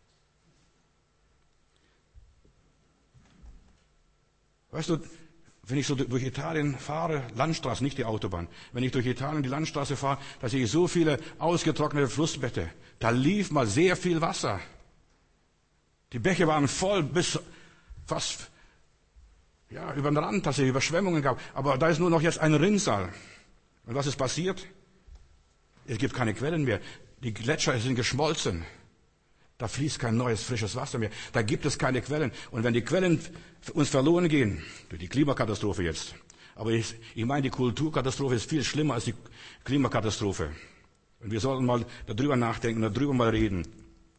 Weißt du, wenn ich so durch Italien fahre, Landstraße, nicht die Autobahn, wenn ich durch Italien die Landstraße fahre, da sehe ich so viele ausgetrocknete Flussbette. Da lief mal sehr viel Wasser. Die Bäche waren voll bis fast über den Rand, dass es Überschwemmungen gab. Aber da ist nur noch jetzt ein Rinnsal. Und was ist passiert? Es gibt keine Quellen mehr. Die Gletscher sind geschmolzen. Da fließt kein neues, frisches Wasser mehr. Da gibt es keine Quellen. Und wenn die Quellen uns verloren gehen, durch die Klimakatastrophe jetzt, aber ich meine, die Kulturkatastrophe ist viel schlimmer als die Klimakatastrophe. Und wir sollten mal darüber nachdenken, darüber mal reden.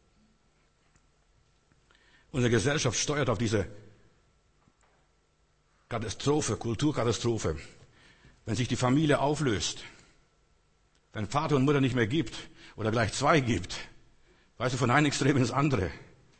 Unsere Gesellschaft steuert auf diese Katastrophe, Kulturkatastrophe. Wenn sich die Familie auflöst, wenn Vater und Mutter nicht mehr gibt oder gleich 2 gibt, weißt du, von einem Extrem ins andere.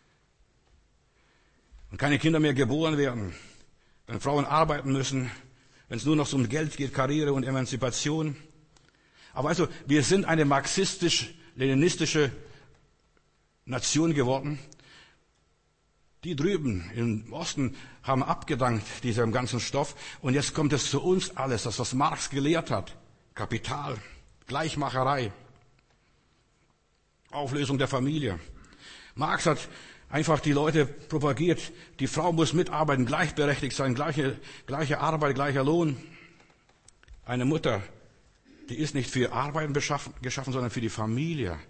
Und keine Kinder mehr geboren werden. Wenn Frauen arbeiten müssen, wenn es nur noch so um Geld geht, Karriere und Emanzipation. Aber weißt du, wir sind eine marxistisch-leninistische Nation geworden. Die drüben im Osten haben abgedankt diesem ganzen Stoff. Und jetzt kommt es zu uns alles, das was Marx gelehrt hat. Kapital, Gleichmacherei, Auflösung der Familie. Marx hat einfach die Leute propagiert, die Frau muss mitarbeiten, gleichberechtigt sein, gleiche Arbeit, gleicher Lohn. Eine Mutter, die ist nicht für Arbeiten geschaffen, sondern für die Familie.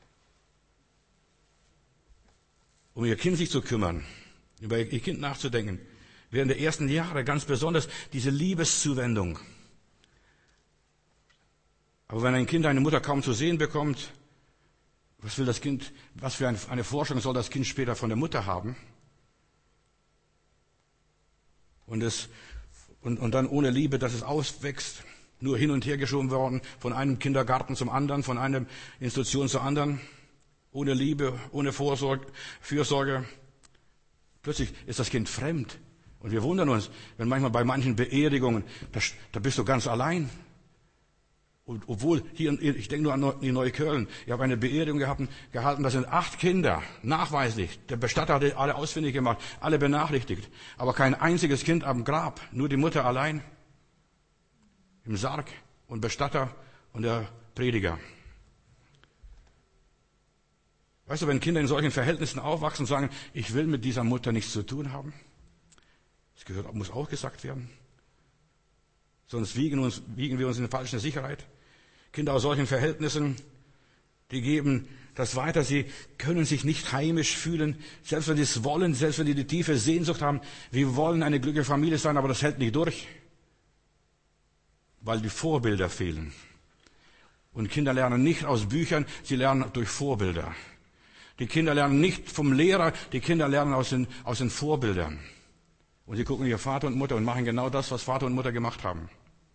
Um ihr Kind sich zu kümmern, über ihr Kind nachzudenken. Während der ersten Jahre ganz besonders diese Liebeszuwendung. Aber wenn ein Kind eine Mutter kaum zu sehen bekommt, was will das Kind, was für eine Vorstellung soll das Kind später von der Mutter haben? Und dann ohne Liebe, dass es auswächst, nur hin und her geschoben worden, von einem Kindergarten zum anderen, von einer Institution zur anderen, ohne Liebe, ohne Fürsorge. Plötzlich ist das Kind fremd. Und wir wundern uns, wenn manchmal bei manchen Beerdigungen, da bist du ganz allein. Und obwohl, ich denke nur an die Neukölln, ich habe eine Beerdigung gehalten, da sind 8 Kinder, nachweislich. Der Bestatter hatte alle ausfindig gemacht, alle benachrichtigt. Aber kein einziges Kind am Grab, nur die Mutter allein. Im Sarg und Bestatter und der Prediger. Weißt du, wenn Kinder in solchen Verhältnissen aufwachsen und sagen, ich will mit dieser Mutter nichts zu tun haben, das muss auch gesagt werden. Sonst wiegen wir uns in falsche Sicherheit. Kinder aus solchen Verhältnissen, die geben das weiter. Sie können sich nicht heimisch fühlen, selbst wenn sie es wollen, selbst wenn sie die tiefe Sehnsucht haben. Wir wollen eine glückliche Familie sein, aber das hält nicht durch, weil die Vorbilder fehlen. Und Kinder lernen nicht aus Büchern, sie lernen durch Vorbilder. Die Kinder lernen nicht vom Lehrer, die Kinder lernen aus den Vorbildern. Und sie gucken ihr Vater und Mutter und machen genau das, was Vater und Mutter gemacht haben.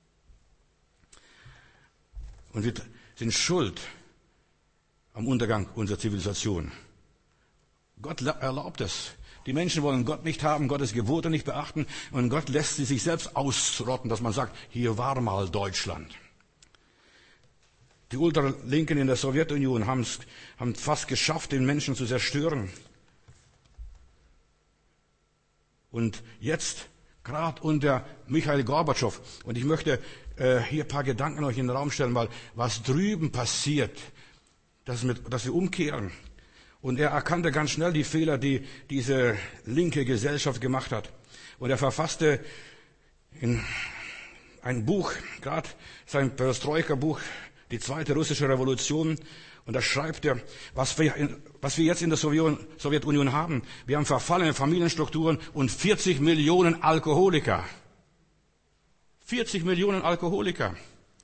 Und wir sind schuld am Untergang unserer Zivilisation. Gott erlaubt es. Die Menschen wollen Gott nicht haben, Gottes Gebote nicht beachten und Gott lässt sie sich selbst ausrotten, dass man sagt, hier war mal Deutschland. Die Ultralinken in der Sowjetunion haben fast geschafft, den Menschen zu zerstören. Und jetzt, gerade unter Michail Gorbatschow, und ich möchte hier ein paar Gedanken euch in den Raum stellen, weil was drüben passiert, dass wir umkehren. Und er erkannte ganz schnell die Fehler, die diese linke Gesellschaft gemacht hat. Und er verfasste in ein Buch, gerade sein Perestroika-Buch, die zweite russische Revolution. Und da schreibt er, was wir jetzt in der Sowjetunion haben. Wir haben verfallene Familienstrukturen und 40 Millionen Alkoholiker. 40 Millionen Alkoholiker.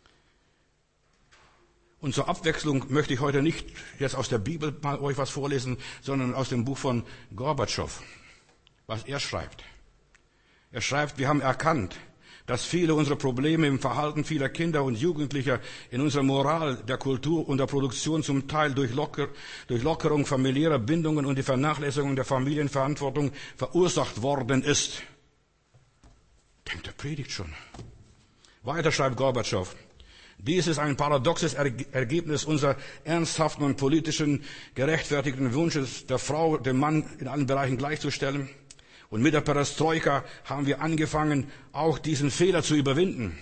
Und zur Abwechslung möchte ich heute nicht jetzt aus der Bibel mal euch was vorlesen, sondern aus dem Buch von Gorbatschow, was er schreibt. Er schreibt, wir haben erkannt, dass viele unserer Probleme im Verhalten vieler Kinder und Jugendlicher, in unserer Moral, der Kultur und der Produktion zum Teil durch Lockerung familiärer Bindungen und die Vernachlässigung der Familienverantwortung verursacht worden ist. Denkt der Predigt schon. Weiter schreibt Gorbatschow. Dies ist ein paradoxes Ergebnis unserer ernsthaften und politischen gerechtfertigten Wunsches, der Frau dem Mann in allen Bereichen gleichzustellen. Und mit der Perestroika haben wir angefangen, auch diesen Fehler zu überwinden.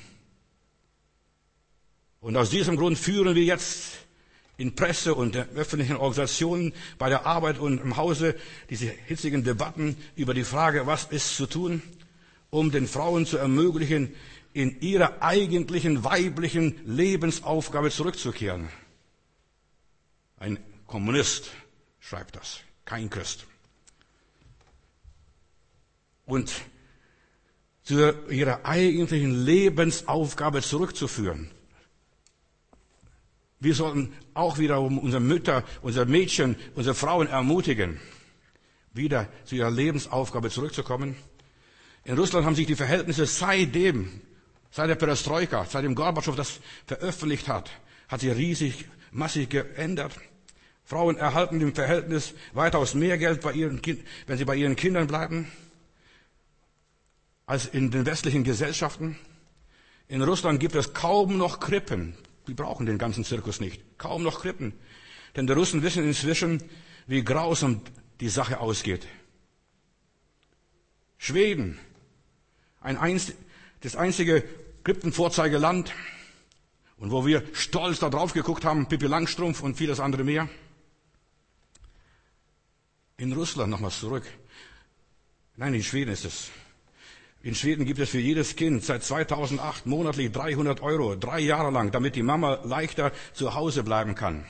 Und aus diesem Grund führen wir jetzt in Presse und der öffentlichen Organisationen, bei der Arbeit und im Hause diese hitzigen Debatten über die Frage, was ist zu tun, um den Frauen zu ermöglichen, in ihrer eigentlichen weiblichen Lebensaufgabe zurückzukehren. Ein Kommunist schreibt das, kein Christ. Und zu ihrer eigentlichen Lebensaufgabe zurückzuführen. Wir sollten auch wiederum unsere Mütter, unsere Mädchen, unsere Frauen ermutigen, wieder zu ihrer Lebensaufgabe zurückzukommen. In Russland haben sich die Verhältnisse seit der Perestroika, seit dem Gorbatschow das veröffentlicht hat sich massiv geändert. Frauen erhalten im Verhältnis weitaus mehr Geld wenn sie bei ihren Kindern bleiben, als in den westlichen Gesellschaften. In Russland gibt es kaum noch Krippen. Die brauchen den ganzen Zirkus nicht. Kaum noch Krippen. Denn die Russen wissen inzwischen, wie grausam die Sache ausgeht. Schweden, das einzige Krippenvorzeigeland, und wo wir stolz da drauf geguckt haben, Pippi Langstrumpf und vieles andere mehr. In Russland, nochmals zurück. Nein, in Schweden ist es. In Schweden gibt es für jedes Kind seit 2008 monatlich 300 €, 3 Jahre lang, damit die Mama leichter zu Hause bleiben kann.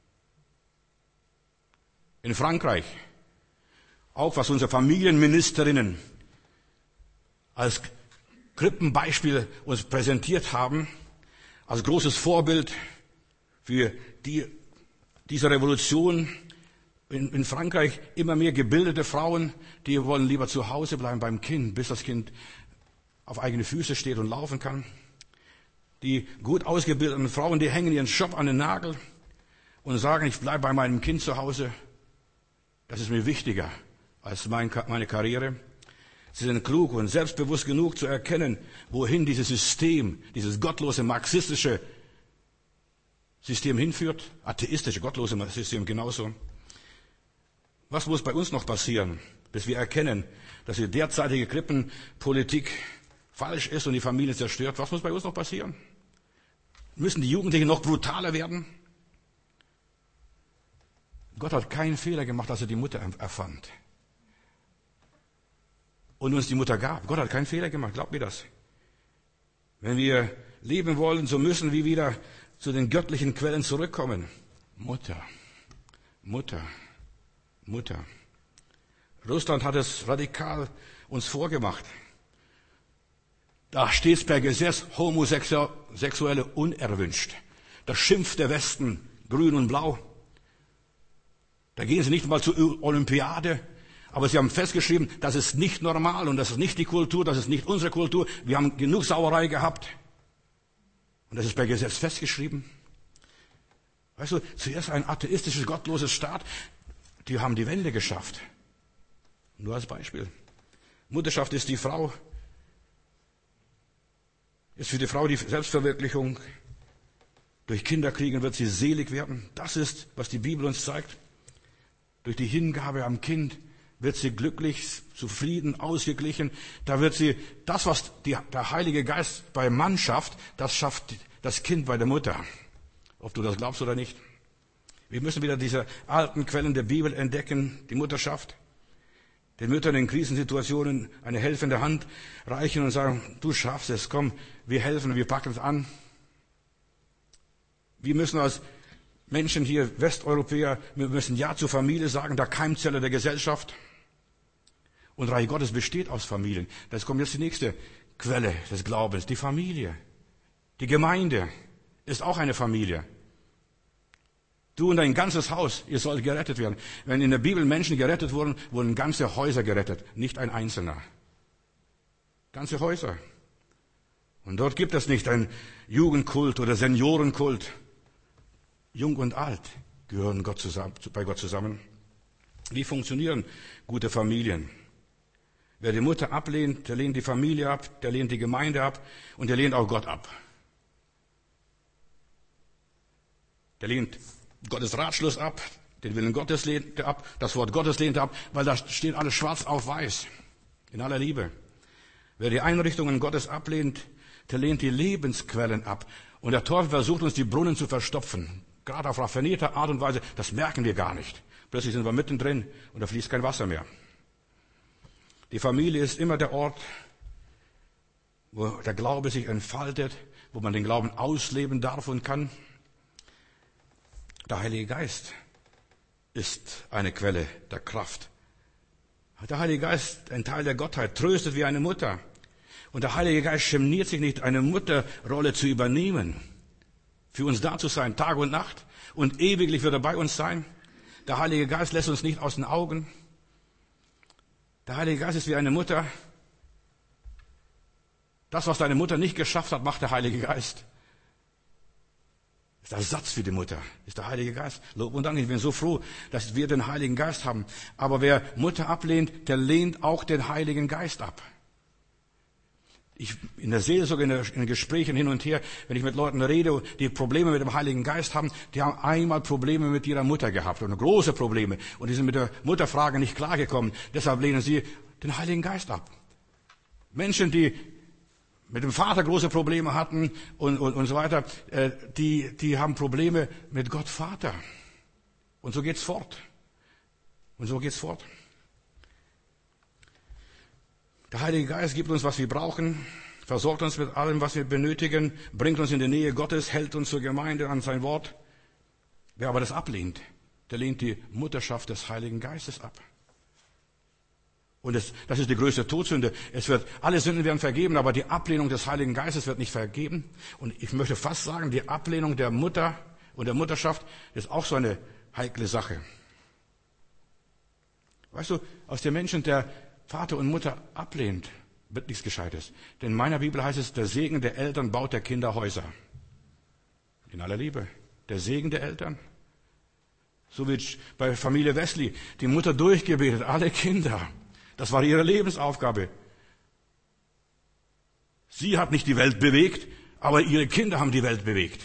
In Frankreich, auch was unsere Familienministerinnen als Krippenbeispiel uns präsentiert haben, als großes Vorbild für diese Revolution. In Frankreich immer mehr gebildete Frauen, die wollen lieber zu Hause bleiben beim Kind, bis das Kind auf eigene Füße steht und laufen kann. Die gut ausgebildeten Frauen, die hängen ihren Job an den Nagel und sagen, ich bleibe bei meinem Kind zu Hause. Das ist mir wichtiger als meine Karriere. Sie sind klug und selbstbewusst genug zu erkennen, wohin dieses System, dieses gottlose, marxistische System hinführt. Atheistische, gottlose System genauso. Was muss bei uns noch passieren, bis wir erkennen, dass die derzeitige Krippenpolitik falsch ist und die Familie zerstört? Was muss bei uns noch passieren? Müssen die Jugendlichen noch brutaler werden? Gott hat keinen Fehler gemacht, als er die Mutter erfand und uns die Mutter gab. Gott hat keinen Fehler gemacht, glaubt mir das. Wenn wir leben wollen, so müssen wir wieder zu den göttlichen Quellen zurückkommen. Mutter. Russland hat es radikal uns vorgemacht. Da steht es per Gesetz, Homosexuelle unerwünscht. Das schimpft der Westen, grün und blau. Da gehen sie nicht mal zur Olympiade, aber sie haben festgeschrieben, das ist nicht normal und das ist nicht die Kultur, das ist nicht unsere Kultur. Wir haben genug Sauerei gehabt. Und das ist per Gesetz festgeschrieben. Weißt du, zuerst ein atheistisches, gottloses Staat, die haben die Wende geschafft. Nur als Beispiel. Mutterschaft ist die Frau, ist für die Frau die Selbstverwirklichung. Durch Kinderkriegen wird sie selig werden. Das ist, was die Bibel uns zeigt. Durch die Hingabe am Kind wird sie glücklich, zufrieden, ausgeglichen. Da wird sie, das, was der Heilige Geist beim Mann schafft, das schafft das Kind bei der Mutter. Ob du das glaubst oder nicht. Wir müssen wieder diese alten Quellen der Bibel entdecken, die Mutterschaft. Den Müttern in Krisensituationen eine helfende Hand reichen und sagen, du schaffst es, komm, wir helfen, wir packen es an. Wir müssen als Menschen hier, Westeuropäer, wir müssen Ja zur Familie sagen, der Keimzelle der Gesellschaft. Und Reich Gottes besteht aus Familien. Das kommt jetzt die nächste Quelle des Glaubens, die Familie. Die Gemeinde ist auch eine Familie. Du und dein ganzes Haus, ihr sollt gerettet werden. Wenn in der Bibel Menschen gerettet wurden, wurden ganze Häuser gerettet, nicht ein Einzelner. Ganze Häuser. Und dort gibt es nicht einen Jugendkult oder Seniorenkult. Jung und alt gehören bei Gott zusammen. Wie funktionieren gute Familien? Wer die Mutter ablehnt, der lehnt die Familie ab, der lehnt die Gemeinde ab und der lehnt auch Gott ab. Der lehnt Gottes Ratschluss ab, den Willen Gottes lehnt er ab, das Wort Gottes lehnt er ab, weil da steht alles schwarz auf weiß, in aller Liebe. Wer die Einrichtungen Gottes ablehnt, der lehnt die Lebensquellen ab. Und der Teufel versucht uns die Brunnen zu verstopfen. Gerade auf raffinierte Art und Weise, das merken wir gar nicht. Plötzlich sind wir mittendrin und da fließt kein Wasser mehr. Die Familie ist immer der Ort, wo der Glaube sich entfaltet, wo man den Glauben ausleben darf und kann. Der Heilige Geist ist eine Quelle der Kraft. Der Heilige Geist, ein Teil der Gottheit, tröstet wie eine Mutter. Und der Heilige Geist geniert sich nicht, eine Mutterrolle zu übernehmen, für uns da zu sein, Tag und Nacht, und ewiglich wird er bei uns sein. Der Heilige Geist lässt uns nicht aus den Augen. Der Heilige Geist ist wie eine Mutter. Das, was deine Mutter nicht geschafft hat, macht der Heilige Geist. Das ist der Satz für die Mutter, ist der Heilige Geist. Lob und Dank, ich bin so froh, dass wir den Heiligen Geist haben. Aber wer Mutter ablehnt, der lehnt auch den Heiligen Geist ab. In der Seelsorge, in den Gesprächen hin und her, wenn ich mit Leuten rede, die Probleme mit dem Heiligen Geist haben, die haben einmal Probleme mit ihrer Mutter gehabt und große Probleme. Und die sind mit der Mutterfrage nicht klargekommen. Deshalb lehnen sie den Heiligen Geist ab. Menschen, die mit dem Vater große Probleme hatten und so weiter, die haben Probleme mit Gott Vater. Und so geht's fort. Und so geht's fort. Der Heilige Geist gibt uns, was wir brauchen, versorgt uns mit allem, was wir benötigen, bringt uns in die Nähe Gottes, hält uns zur Gemeinde an sein Wort. Wer aber das ablehnt, der lehnt die Mutterschaft des Heiligen Geistes ab. Und das ist die größte Todsünde. Alle Sünden werden vergeben, aber die Ablehnung des Heiligen Geistes wird nicht vergeben. Und ich möchte fast sagen, die Ablehnung der Mutter und der Mutterschaft ist auch so eine heikle Sache. Weißt du, aus dem Menschen, der Vater und Mutter ablehnt, wird nichts Gescheites. Denn in meiner Bibel heißt es, der Segen der Eltern baut der Kinder Häuser. In aller Liebe. Der Segen der Eltern. So wie bei Familie Wesley. Die Mutter durchgebetet, alle Kinder. Das war ihre Lebensaufgabe. Sie hat nicht die Welt bewegt, aber ihre Kinder haben die Welt bewegt.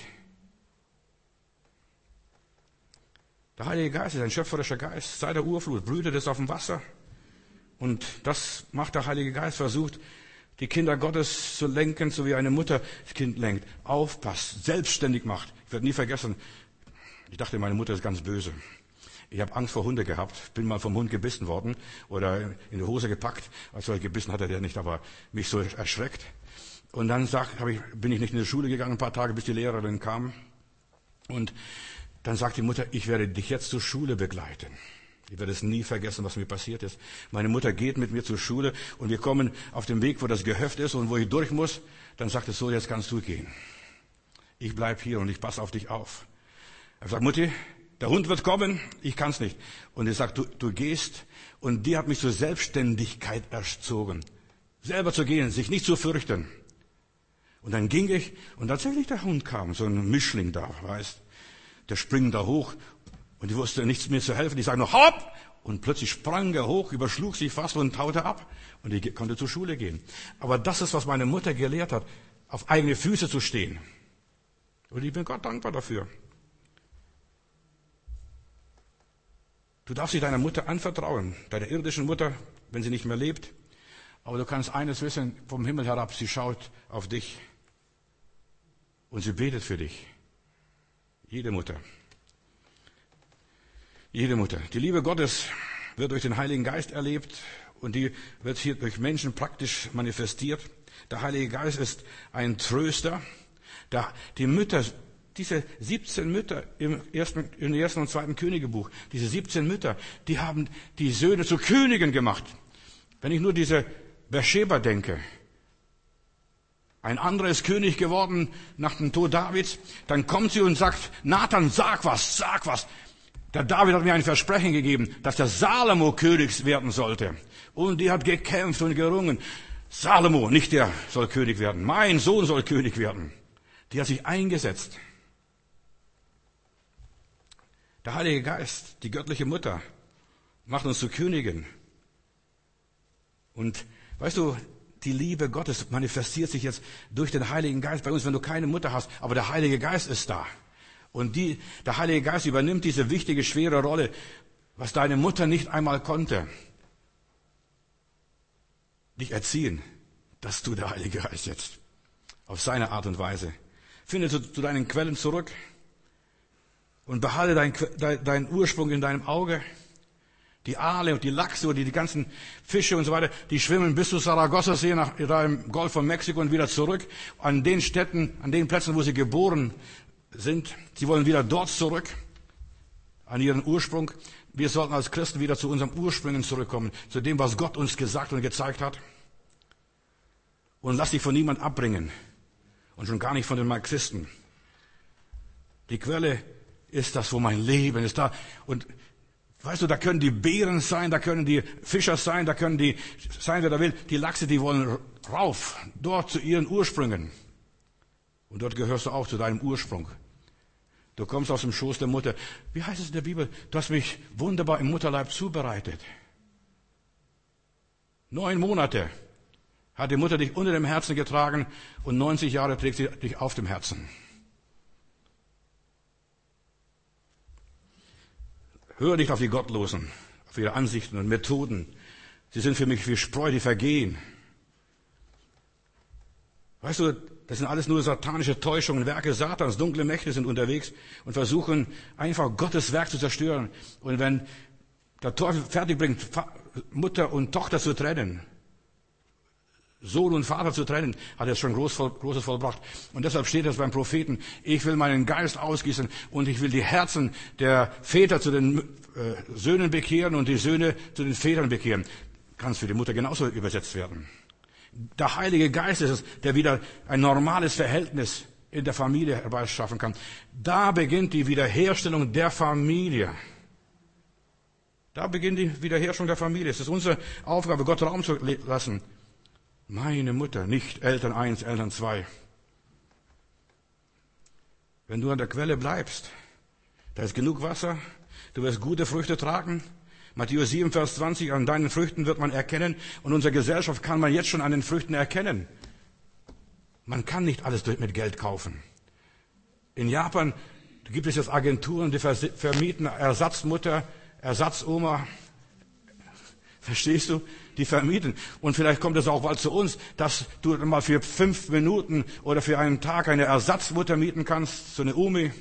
Der Heilige Geist ist ein schöpferischer Geist. Seit der Urflut brütet es auf dem Wasser. Und das macht der Heilige Geist, versucht, die Kinder Gottes zu lenken, so wie eine Mutter das Kind lenkt. Aufpasst, selbstständig macht. Ich werde nie vergessen, ich dachte, meine Mutter ist ganz böse. Ich habe Angst vor Hunde gehabt, bin mal vom Hund gebissen worden oder in die Hose gepackt. Also gebissen hat er nicht, aber mich so erschreckt. Und dann bin ich nicht in die Schule gegangen, ein paar Tage, bis die Lehrerin kam. Und dann sagt die Mutter, ich werde dich jetzt zur Schule begleiten. Ich werde es nie vergessen, was mir passiert ist. Meine Mutter geht mit mir zur Schule und wir kommen auf dem Weg, wo das Gehöft ist und wo ich durch muss. Dann sagt es so, jetzt kannst du gehen. Ich bleib hier und ich passe auf dich auf. Er sagt, Mutti, der Hund wird kommen, ich kann's nicht. Und er sagt, du gehst. Und die hat mich zur Selbstständigkeit erzogen. Selber zu gehen, sich nicht zu fürchten. Und dann ging ich und tatsächlich der Hund kam, so ein Mischling da, weißt. Der springt da hoch. Und die wusste nichts mehr zu helfen. Die sagte noch, hopp! Und plötzlich sprang er hoch, überschlug sich fast und haute ab. Und ich konnte zur Schule gehen. Aber das ist, was meine Mutter gelehrt hat, auf eigene Füße zu stehen. Und ich bin Gott dankbar dafür. Du darfst dich deiner Mutter anvertrauen, deiner irdischen Mutter, wenn sie nicht mehr lebt. Aber du kannst eines wissen, vom Himmel herab, sie schaut auf dich. Und sie betet für dich. Jede Mutter. Jede Mutter. Die Liebe Gottes wird durch den Heiligen Geist erlebt und die wird hier durch Menschen praktisch manifestiert. Der Heilige Geist ist ein Tröster. Die Mütter, diese 17 Mütter im ersten und zweiten Königebuch, diese 17 Mütter, die haben die Söhne zu Königen gemacht. Wenn ich nur diese Bathscheba denke, ein anderer ist König geworden nach dem Tod Davids, dann kommt sie und sagt, Nathan, sag was. Der David hat mir ein Versprechen gegeben, dass der Salomo König werden sollte. Und die hat gekämpft und gerungen. Salomo, nicht der soll König werden. Mein Sohn soll König werden. Die hat sich eingesetzt. Der Heilige Geist, die göttliche Mutter, macht uns zu Königen. Und weißt du, die Liebe Gottes manifestiert sich jetzt durch den Heiligen Geist bei uns, wenn du keine Mutter hast. Aber der Heilige Geist ist da. Und der Heilige Geist übernimmt diese wichtige, schwere Rolle, was deine Mutter nicht einmal konnte. Dich erziehen, das tut der Heilige Geist jetzt. Auf seine Art und Weise. Finde zu deinen Quellen zurück und behalte deinen Ursprung in deinem Auge. Die Aale und die Lachse und die ganzen Fische und so weiter, die schwimmen bis zu Saragossa-See da im Golf von Mexiko und wieder zurück. An den Städten, an den Plätzen, wo sie geboren sind. Sie wollen wieder dort zurück, an ihren Ursprung. Wir sollten als Christen wieder zu unseren Ursprüngen zurückkommen, zu dem, was Gott uns gesagt und gezeigt hat. Und lass dich von niemand abbringen. Und schon gar nicht von den Marxisten. Die Quelle ist das, wo mein Leben ist. Da. Und weißt du, da können die Bären sein, da können die Fischer sein, da können die sein, wer da will. Die Lachse, die wollen rauf, dort zu ihren Ursprüngen. Und dort gehörst du auch zu deinem Ursprung. Du kommst aus dem Schoß der Mutter. Wie heißt es in der Bibel? Du hast mich wunderbar im Mutterleib zubereitet. 9 Monate Hat die Mutter dich unter dem Herzen getragen und 90 Jahre trägt sie dich auf dem Herzen. Hör nicht auf die Gottlosen, auf ihre Ansichten und Methoden. Sie sind für mich wie Spreu, die vergehen. Weißt du, das sind alles nur satanische Täuschungen, Werke Satans, dunkle Mächte sind unterwegs und versuchen einfach Gottes Werk zu zerstören. Und wenn der Teufel fertig bringt, Mutter und Tochter zu trennen, Sohn und Vater zu trennen, hat er schon Großes vollbracht. Und deshalb steht es beim Propheten, ich will meinen Geist ausgießen und ich will die Herzen der Väter zu den Söhnen bekehren und die Söhne zu den Vätern bekehren. Kann es für die Mutter genauso übersetzt werden. Der Heilige Geist ist es, der wieder ein normales Verhältnis in der Familie herbeischaffen kann. Da beginnt die Wiederherstellung der Familie. Da beginnt die Wiederherstellung der Familie. Es ist unsere Aufgabe, Gott Raum zu lassen. Meine Mutter, nicht Eltern 1, Eltern 2. Wenn du an der Quelle bleibst, da ist genug Wasser, du wirst gute Früchte tragen. Matthäus 7, Vers 20, an deinen Früchten wird man erkennen. Und unsere Gesellschaft kann man jetzt schon an den Früchten erkennen. Man kann nicht alles mit Geld kaufen. In Japan gibt es jetzt Agenturen, die vermieten Ersatzmutter, Ersatzoma. Verstehst du? Die vermieten. Und vielleicht kommt es auch bald zu uns, dass du mal für 5 Minuten oder für einen Tag eine Ersatzmutter mieten kannst, so eine Omi.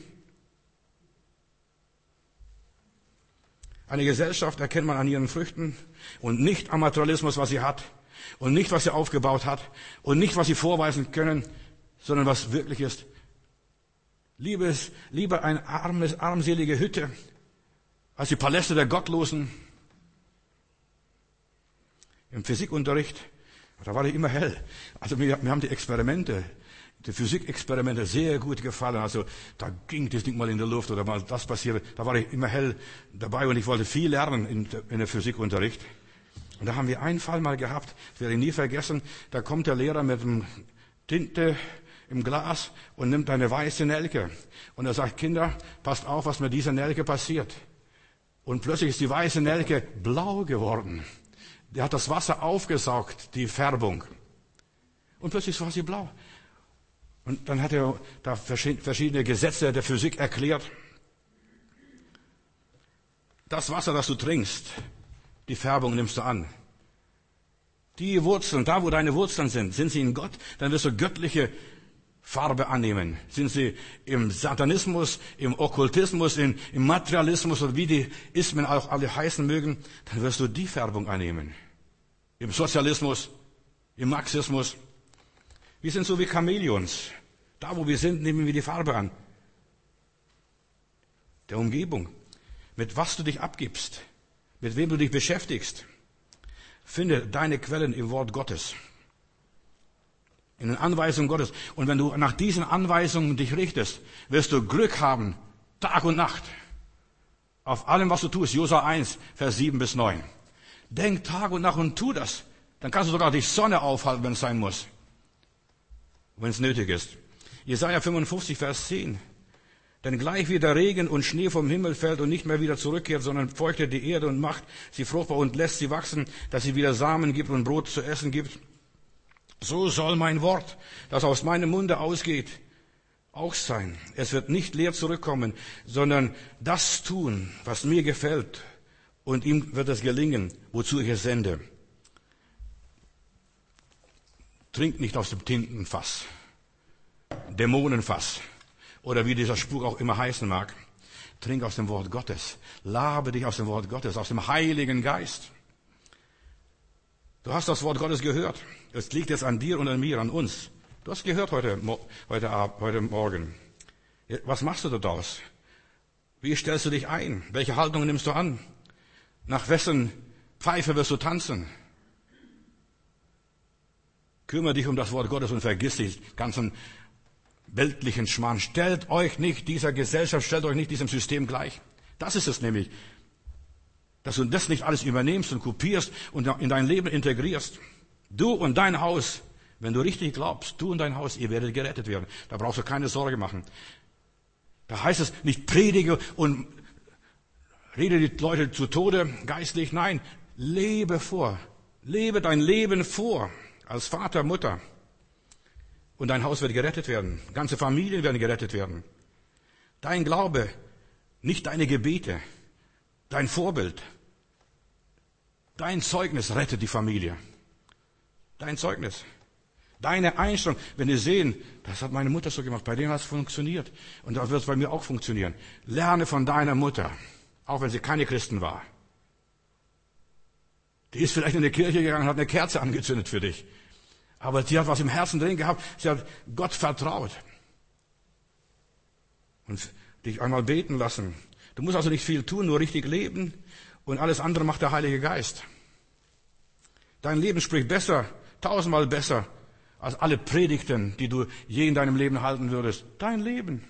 Eine Gesellschaft erkennt man an ihren Früchten und nicht am Materialismus, was sie hat und nicht, was sie aufgebaut hat und nicht, was sie vorweisen können, sondern was wirklich ist. Lieber eine armselige Hütte als die Paläste der Gottlosen. Im Physikunterricht, da war ich immer hell. Also mir haben die Experimente, die Physikexperimente sehr gut gefallen. Also da ging das Ding mal in der Luft oder mal das passierte. Da war ich immer hell dabei und ich wollte viel lernen in der Physikunterricht. Und da haben wir einen Fall mal gehabt, das werde ich nie vergessen. Da kommt der Lehrer mit einem Tinte im Glas und nimmt eine weiße Nelke. Und er sagt, Kinder, passt auf, was mit dieser Nelke passiert. Und plötzlich ist die weiße Nelke blau geworden. Der hat das Wasser aufgesaugt, die Färbung. Und plötzlich war sie blau. Und dann hat er da verschiedene Gesetze der Physik erklärt. Das Wasser, das du trinkst, die Färbung nimmst du an. Die Wurzeln, da wo deine Wurzeln sind sie in Gott, dann wirst du göttliche Farbe annehmen. Sind sie im Satanismus, im Okkultismus, im Materialismus oder wie die Ismen auch alle heißen mögen, dann wirst du die Färbung annehmen. Im Sozialismus, im Marxismus. Wir sind so wie Chamäleons. Da wo wir sind, nehmen wir die Farbe an. Der Umgebung. Mit was du dich abgibst. Mit wem du dich beschäftigst. Finde deine Quellen im Wort Gottes. In den Anweisungen Gottes. Und wenn du nach diesen Anweisungen dich richtest, wirst du Glück haben, Tag und Nacht. Auf allem, was du tust. Josua 1, Vers 7 bis 9. Denk Tag und Nacht und tu das. Dann kannst du sogar die Sonne aufhalten, wenn es sein muss. Wenn es nötig ist. Jesaja 55, Vers 10. Denn gleich wie der Regen und Schnee vom Himmel fällt und nicht mehr wieder zurückkehrt, sondern feuchtet die Erde und macht sie fruchtbar und lässt sie wachsen, dass sie wieder Samen gibt und Brot zu essen gibt, so soll mein Wort, das aus meinem Munde ausgeht, auch sein. Es wird nicht leer zurückkommen, sondern das tun, was mir gefällt. Und ihm wird es gelingen, wozu ich es sende. Trink nicht aus dem Tintenfass, Dämonenfass oder wie dieser Spuk auch immer heißen mag. Trink aus dem Wort Gottes. Labe dich aus dem Wort Gottes, aus dem Heiligen Geist. Du hast das Wort Gottes gehört. Es liegt jetzt an dir und an mir, an uns. Du hast gehört heute Morgen. Was machst du daraus? Wie stellst du dich ein? Welche Haltung nimmst du an? Nach wessen Pfeife wirst du tanzen? Kümmere dich um das Wort Gottes und vergiss die ganzen weltlichen Schmarrn. Stellt euch nicht dieser Gesellschaft, stellt euch nicht diesem System gleich. Das ist es nämlich. Dass du das nicht alles übernimmst und kopierst und in dein Leben integrierst. Du und dein Haus, wenn du richtig glaubst, du und dein Haus, ihr werdet gerettet werden. Da brauchst du keine Sorge machen. Da heißt es nicht predige und rede die Leute zu Tode geistlich. Nein, lebe vor. Lebe dein Leben vor. als Vater, Mutter. Und dein Haus wird gerettet werden. Ganze Familien werden gerettet werden. Dein Glaube, nicht deine Gebete, dein Vorbild, dein Zeugnis rettet die Familie. Dein Zeugnis. Deine Einstellung, wenn wir sehen, das hat meine Mutter so gemacht, bei denen hat es funktioniert. Und das wird es bei mir auch funktionieren. Lerne von deiner Mutter, auch wenn sie keine Christen war. Die ist vielleicht in die Kirche gegangen und hat eine Kerze angezündet für dich. Aber sie hat was im Herzen drin gehabt. Sie hat Gott vertraut. Und dich einmal beten lassen. Du musst also nicht viel tun, nur richtig leben. Und alles andere macht der Heilige Geist. Dein Leben spricht besser, 1000-mal besser, als alle Predigten, die du je in deinem Leben halten würdest. Dein Leben.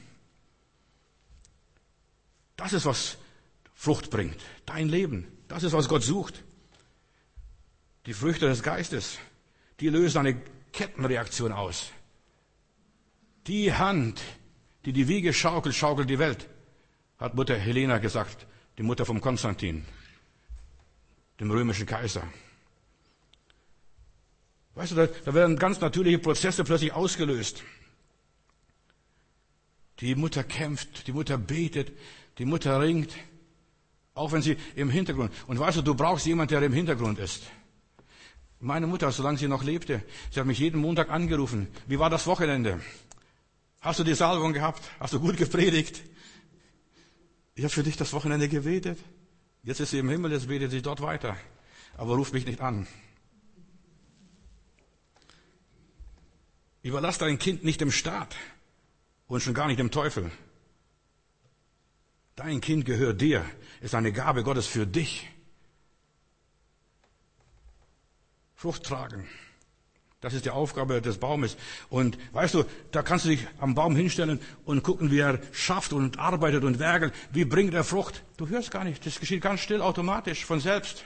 Das ist, was Frucht bringt. Dein Leben. Das ist, was Gott sucht. Die Früchte des Geistes, die lösen eine Kettenreaktion aus. Die Hand, die die Wiege schaukelt, schaukelt die Welt, hat Mutter Helena gesagt, die Mutter vom Konstantin, dem römischen Kaiser. Weißt du, da werden ganz natürliche Prozesse plötzlich ausgelöst. Die Mutter kämpft, die Mutter betet, die Mutter ringt, auch wenn sie im Hintergrund. Und weißt du, du brauchst jemanden, der im Hintergrund ist. Meine Mutter, solange sie noch lebte, sie hat mich jeden Montag angerufen. Wie war das Wochenende? Hast du die Salbung gehabt? Hast du gut gepredigt? Ich habe für dich das Wochenende gebetet. Jetzt ist sie im Himmel, jetzt betet sie dort weiter. Aber ruf mich nicht an. Überlass dein Kind nicht dem Staat und schon gar nicht dem Teufel. Dein Kind gehört dir, ist eine Gabe Gottes für dich. Frucht tragen. Das ist die Aufgabe des Baumes. Und weißt du, da kannst du dich am Baum hinstellen und gucken, wie er schafft und arbeitet und werkelt. Wie bringt er Frucht? Du hörst gar nicht. Das geschieht ganz still, automatisch, von selbst.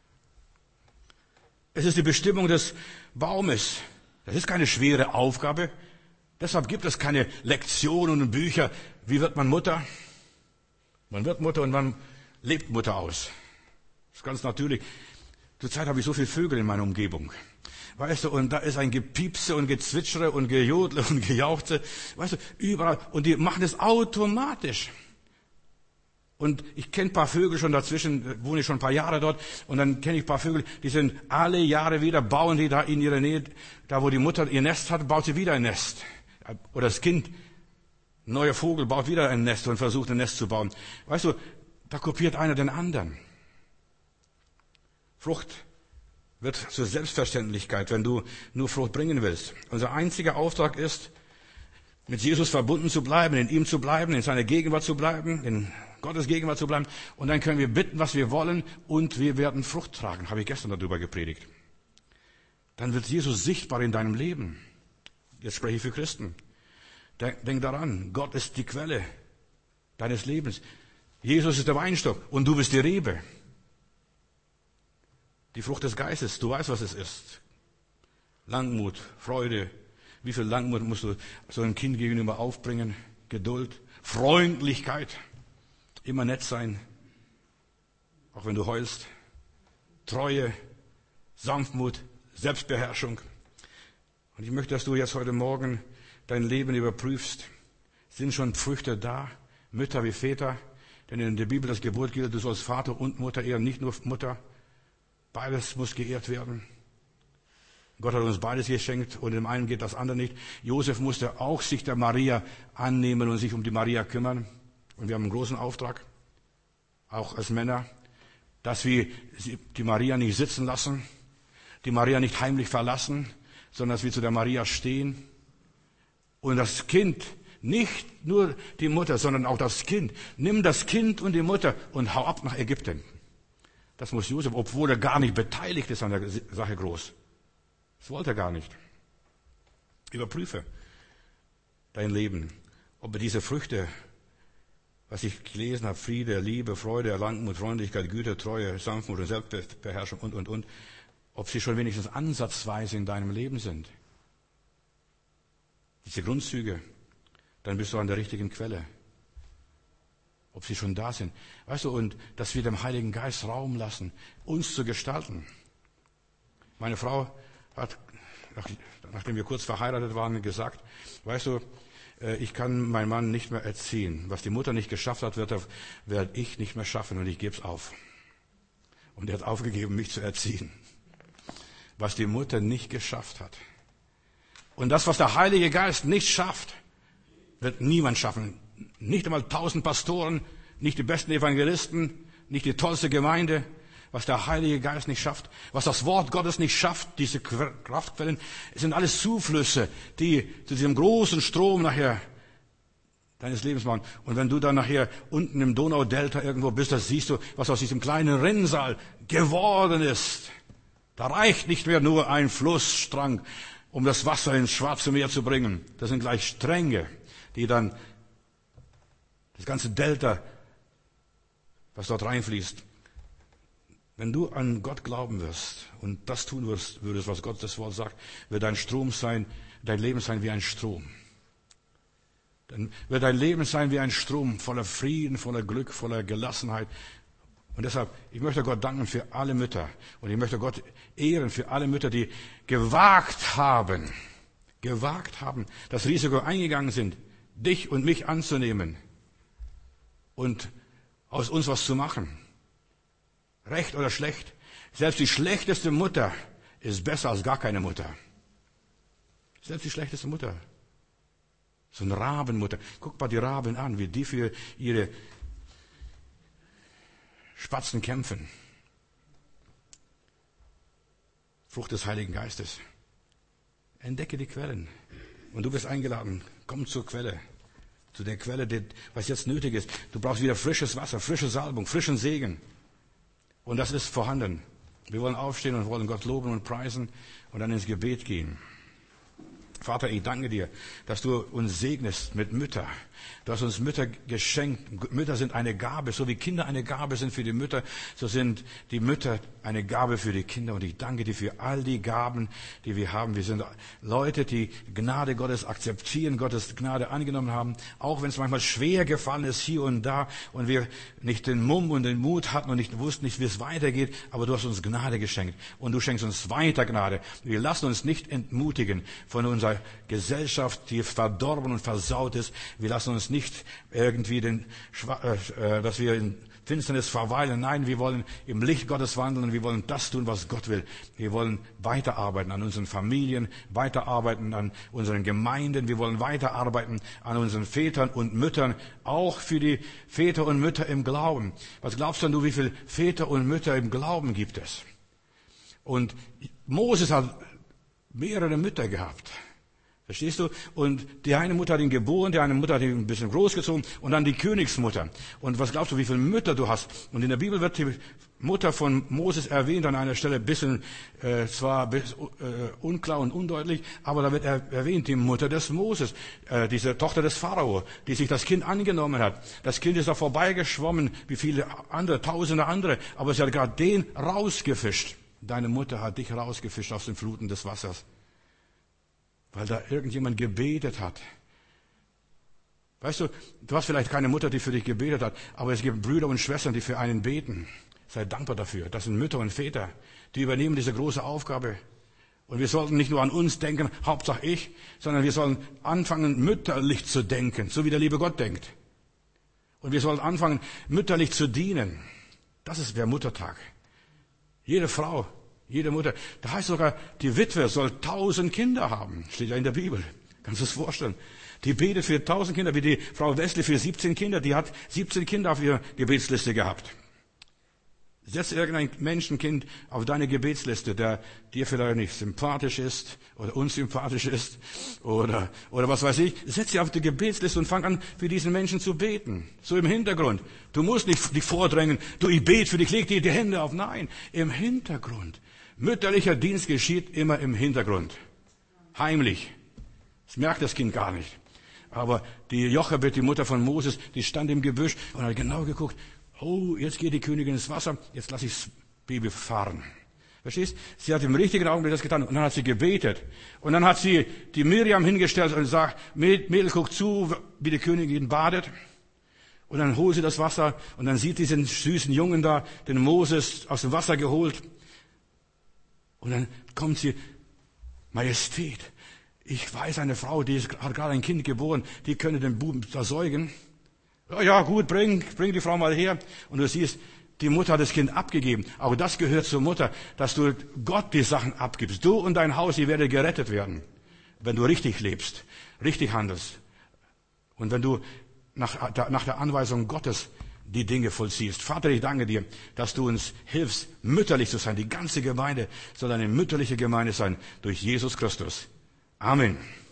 Es ist die Bestimmung des Baumes. Das ist keine schwere Aufgabe. Deshalb gibt es keine Lektionen und Bücher. Wie wird man Mutter? Man wird Mutter und man lebt Mutter aus. Das ist ganz natürlich. Zurzeit habe ich so viele Vögel in meiner Umgebung. Weißt du, und da ist ein Gepiepse und Gezwitschere und Gejodle und Gejauchze. Weißt du, überall. Und die machen das automatisch. Und ich kenne ein paar Vögel schon dazwischen, wohne ich schon ein paar Jahre dort. Und dann kenne ich ein paar Vögel, die sind alle Jahre wieder, bauen die da in ihrer Nähe, da wo die Mutter ihr Nest hat, baut sie wieder ein Nest. Oder das Kind, ein neuer Vogel, baut wieder ein Nest und versucht ein Nest zu bauen. Weißt du, da kopiert einer den anderen. Frucht wird zur Selbstverständlichkeit, wenn du nur Frucht bringen willst. Unser einziger Auftrag ist, mit Jesus verbunden zu bleiben, in ihm zu bleiben, in seiner Gegenwart zu bleiben, in Gottes Gegenwart zu bleiben. Und dann können wir bitten, was wir wollen, und wir werden Frucht tragen. Habe ich gestern darüber gepredigt. Dann wird Jesus sichtbar in deinem Leben. Jetzt spreche ich für Christen. Denk daran, Gott ist die Quelle deines Lebens. Jesus ist der Weinstock und du bist die Rebe. Die Frucht des Geistes, du weißt, was es ist. Langmut, Freude. Wie viel Langmut musst du so einem Kind gegenüber aufbringen? Geduld, Freundlichkeit, immer nett sein, auch wenn du heulst. Treue, Sanftmut, Selbstbeherrschung. Und ich möchte, dass du jetzt heute Morgen dein Leben überprüfst. Sind schon Früchte da? Mütter wie Väter? Denn in der Bibel das Gebot gilt, du sollst Vater und Mutter ehren, nicht nur Mutter. Beides muss geehrt werden. Gott hat uns beides geschenkt und dem einen geht das andere nicht. Josef musste auch sich der Maria annehmen und sich um die Maria kümmern. Und wir haben einen großen Auftrag, auch als Männer, dass wir die Maria nicht sitzen lassen, die Maria nicht heimlich verlassen, sondern dass wir zu der Maria stehen. Und das Kind, nicht nur die Mutter, sondern auch das Kind. Nimm das Kind und die Mutter und hau ab nach Ägypten. Das muss Josef, obwohl er gar nicht beteiligt ist an der Sache groß. Das wollte er gar nicht. Überprüfe dein Leben, ob er diese Früchte, was ich gelesen habe, Friede, Liebe, Freude, Langmut, Freundlichkeit, Güte, Treue, Sanftmut und Selbstbeherrschung und, ob sie schon wenigstens ansatzweise in deinem Leben sind. Diese Grundzüge, dann bist du an der richtigen Quelle. Ob sie schon da sind. Weißt du, und dass wir dem Heiligen Geist Raum lassen, uns zu gestalten. Meine Frau hat nachdem wir kurz verheiratet waren, gesagt, weißt du, ich kann meinen Mann nicht mehr erziehen. Was die Mutter nicht geschafft hat, werde ich nicht mehr schaffen und ich gebe es auf. Und er hat aufgegeben, mich zu erziehen. Was die Mutter nicht geschafft hat. Und das, was der Heilige Geist nicht schafft, wird niemand schaffen. Nicht einmal 1000 Pastoren, nicht die besten Evangelisten, nicht die tollste Gemeinde. Was der Heilige Geist nicht schafft, was das Wort Gottes nicht schafft, diese Kraftquellen, es sind alles Zuflüsse, die zu diesem großen Strom nachher deines Lebens machen. Und wenn du dann nachher unten im Donaudelta irgendwo bist, da siehst du, was aus diesem kleinen Rinnsal geworden ist. Da reicht nicht mehr nur ein Flussstrang, um das Wasser ins Schwarze Meer zu bringen. Das sind gleich Stränge, die dann das ganze Delta, was dort reinfließt. Wenn du an Gott glauben wirst und das tun würdest, was Gott das Wort sagt, wird dein Leben sein wie ein Strom. Dann wird dein Leben sein wie ein Strom voller Frieden, voller Glück, voller Gelassenheit. Und deshalb, ich möchte Gott danken für alle Mütter. Und ich möchte Gott ehren für alle Mütter, die gewagt haben, das Risiko eingegangen sind, dich und mich anzunehmen und aus uns was zu machen. Recht oder schlecht. Selbst die schlechteste Mutter ist besser als gar keine Mutter. Selbst die schlechteste Mutter. So eine Rabenmutter. Guck mal die Raben an, wie die für ihre Spatzen kämpfen. Frucht des Heiligen Geistes. Entdecke die Quellen. Und du wirst eingeladen. Komm zur Quelle. Zu der Quelle, was jetzt nötig ist. Du brauchst wieder frisches Wasser, frische Salbung, frischen Segen. Und das ist vorhanden. Wir wollen aufstehen und wollen Gott loben und preisen und dann ins Gebet gehen. Vater, ich danke dir, dass du uns segnest mit Müttern. Du hast uns Mütter geschenkt. Mütter sind eine Gabe. So wie Kinder eine Gabe sind für die Mütter, so sind die Mütter eine Gabe für die Kinder. Und ich danke dir für all die Gaben, die wir haben. Wir sind Leute, die Gnade Gottes akzeptieren, Gottes Gnade angenommen haben. Auch wenn es manchmal schwer gefallen ist, hier und da, und wir nicht den Mumm und den Mut hatten und nicht wussten, wie es weitergeht. Aber du hast uns Gnade geschenkt. Und du schenkst uns weiter Gnade. Wir lassen uns nicht entmutigen von unserer Gesellschaft, die verdorben und versaut ist. Wir lassen uns nicht irgendwie dass wir in Finsternis verweilen. Nein, wir wollen im Licht Gottes wandeln und wir wollen das tun, was Gott will. Wir wollen weiterarbeiten an unseren Familien, weiterarbeiten an unseren Gemeinden. Wir wollen weiterarbeiten an unseren Vätern und Müttern, auch für die Väter und Mütter im Glauben. Was glaubst denn du, wie viele Väter und Mütter im Glauben gibt es? Und Moses hat mehrere Mütter gehabt. Verstehst du? Und die eine Mutter hat ihn geboren, die eine Mutter hat ihn ein bisschen großgezogen und dann die Königsmutter. Und was glaubst du, wie viele Mütter du hast? Und in der Bibel wird die Mutter von Moses erwähnt an einer Stelle, zwar unklar und undeutlich, aber da wird erwähnt, die Mutter des Moses, diese Tochter des Pharao, die sich das Kind angenommen hat. Das Kind ist da vorbeigeschwommen, wie viele andere, tausende andere, aber sie hat gerade den rausgefischt. Deine Mutter hat dich rausgefischt aus den Fluten des Wassers. Weil da irgendjemand gebetet hat. Weißt du, du hast vielleicht keine Mutter, die für dich gebetet hat, aber es gibt Brüder und Schwestern, die für einen beten. Sei dankbar dafür. Das sind Mütter und Väter, die übernehmen diese große Aufgabe. Und wir sollten nicht nur an uns denken, Hauptsache ich, sondern wir sollen anfangen, mütterlich zu denken, so wie der liebe Gott denkt. Und wir sollen anfangen, mütterlich zu dienen. Das ist der Muttertag. Jede Frau, jede Mutter, da heißt sogar, die Witwe soll 1000 Kinder haben. Steht ja in der Bibel. Kannst du es vorstellen? Die betet für 1000 Kinder, wie die Frau Wesley für 17 Kinder. Die hat 17 Kinder auf ihrer Gebetsliste gehabt. Setz irgendein Menschenkind auf deine Gebetsliste, der dir vielleicht nicht sympathisch ist oder unsympathisch ist oder was weiß ich. Setz sie auf die Gebetsliste und fang an, für diesen Menschen zu beten. So im Hintergrund. Du musst nicht dich vordrängen. Du, ich bete für dich, leg dir die Hände auf. Nein, im Hintergrund. Mütterlicher Dienst geschieht immer im Hintergrund. Heimlich. Das merkt das Kind gar nicht. Aber die Jochebed, die Mutter von Moses, die stand im Gebüsch und hat genau geguckt. Oh, jetzt geht die Königin ins Wasser, jetzt lasse ich das Baby fahren. Verstehst? Sie hat im richtigen Augenblick das getan und dann hat sie gebetet. Und dann hat sie die Miriam hingestellt und sagt, Mädel, guck zu, wie die Königin badet. Und dann holt sie das Wasser und dann sieht diesen süßen Jungen da, den Moses aus dem Wasser geholt. Und dann kommt sie, Majestät. Ich weiß, eine Frau, hat gerade ein Kind geboren, die könnte den Buben da säugen. Ja gut, bring die Frau mal her. Und du siehst, die Mutter hat das Kind abgegeben. Auch das gehört zur Mutter, dass du Gott die Sachen abgibst. Du und dein Haus, ihr werdet gerettet werden, wenn du richtig lebst, richtig handelst. Und wenn du nach der Anweisung Gottes die Dinge vollziehst. Vater, ich danke dir, dass du uns hilfst, mütterlich zu sein. Die ganze Gemeinde soll eine mütterliche Gemeinde sein durch Jesus Christus. Amen.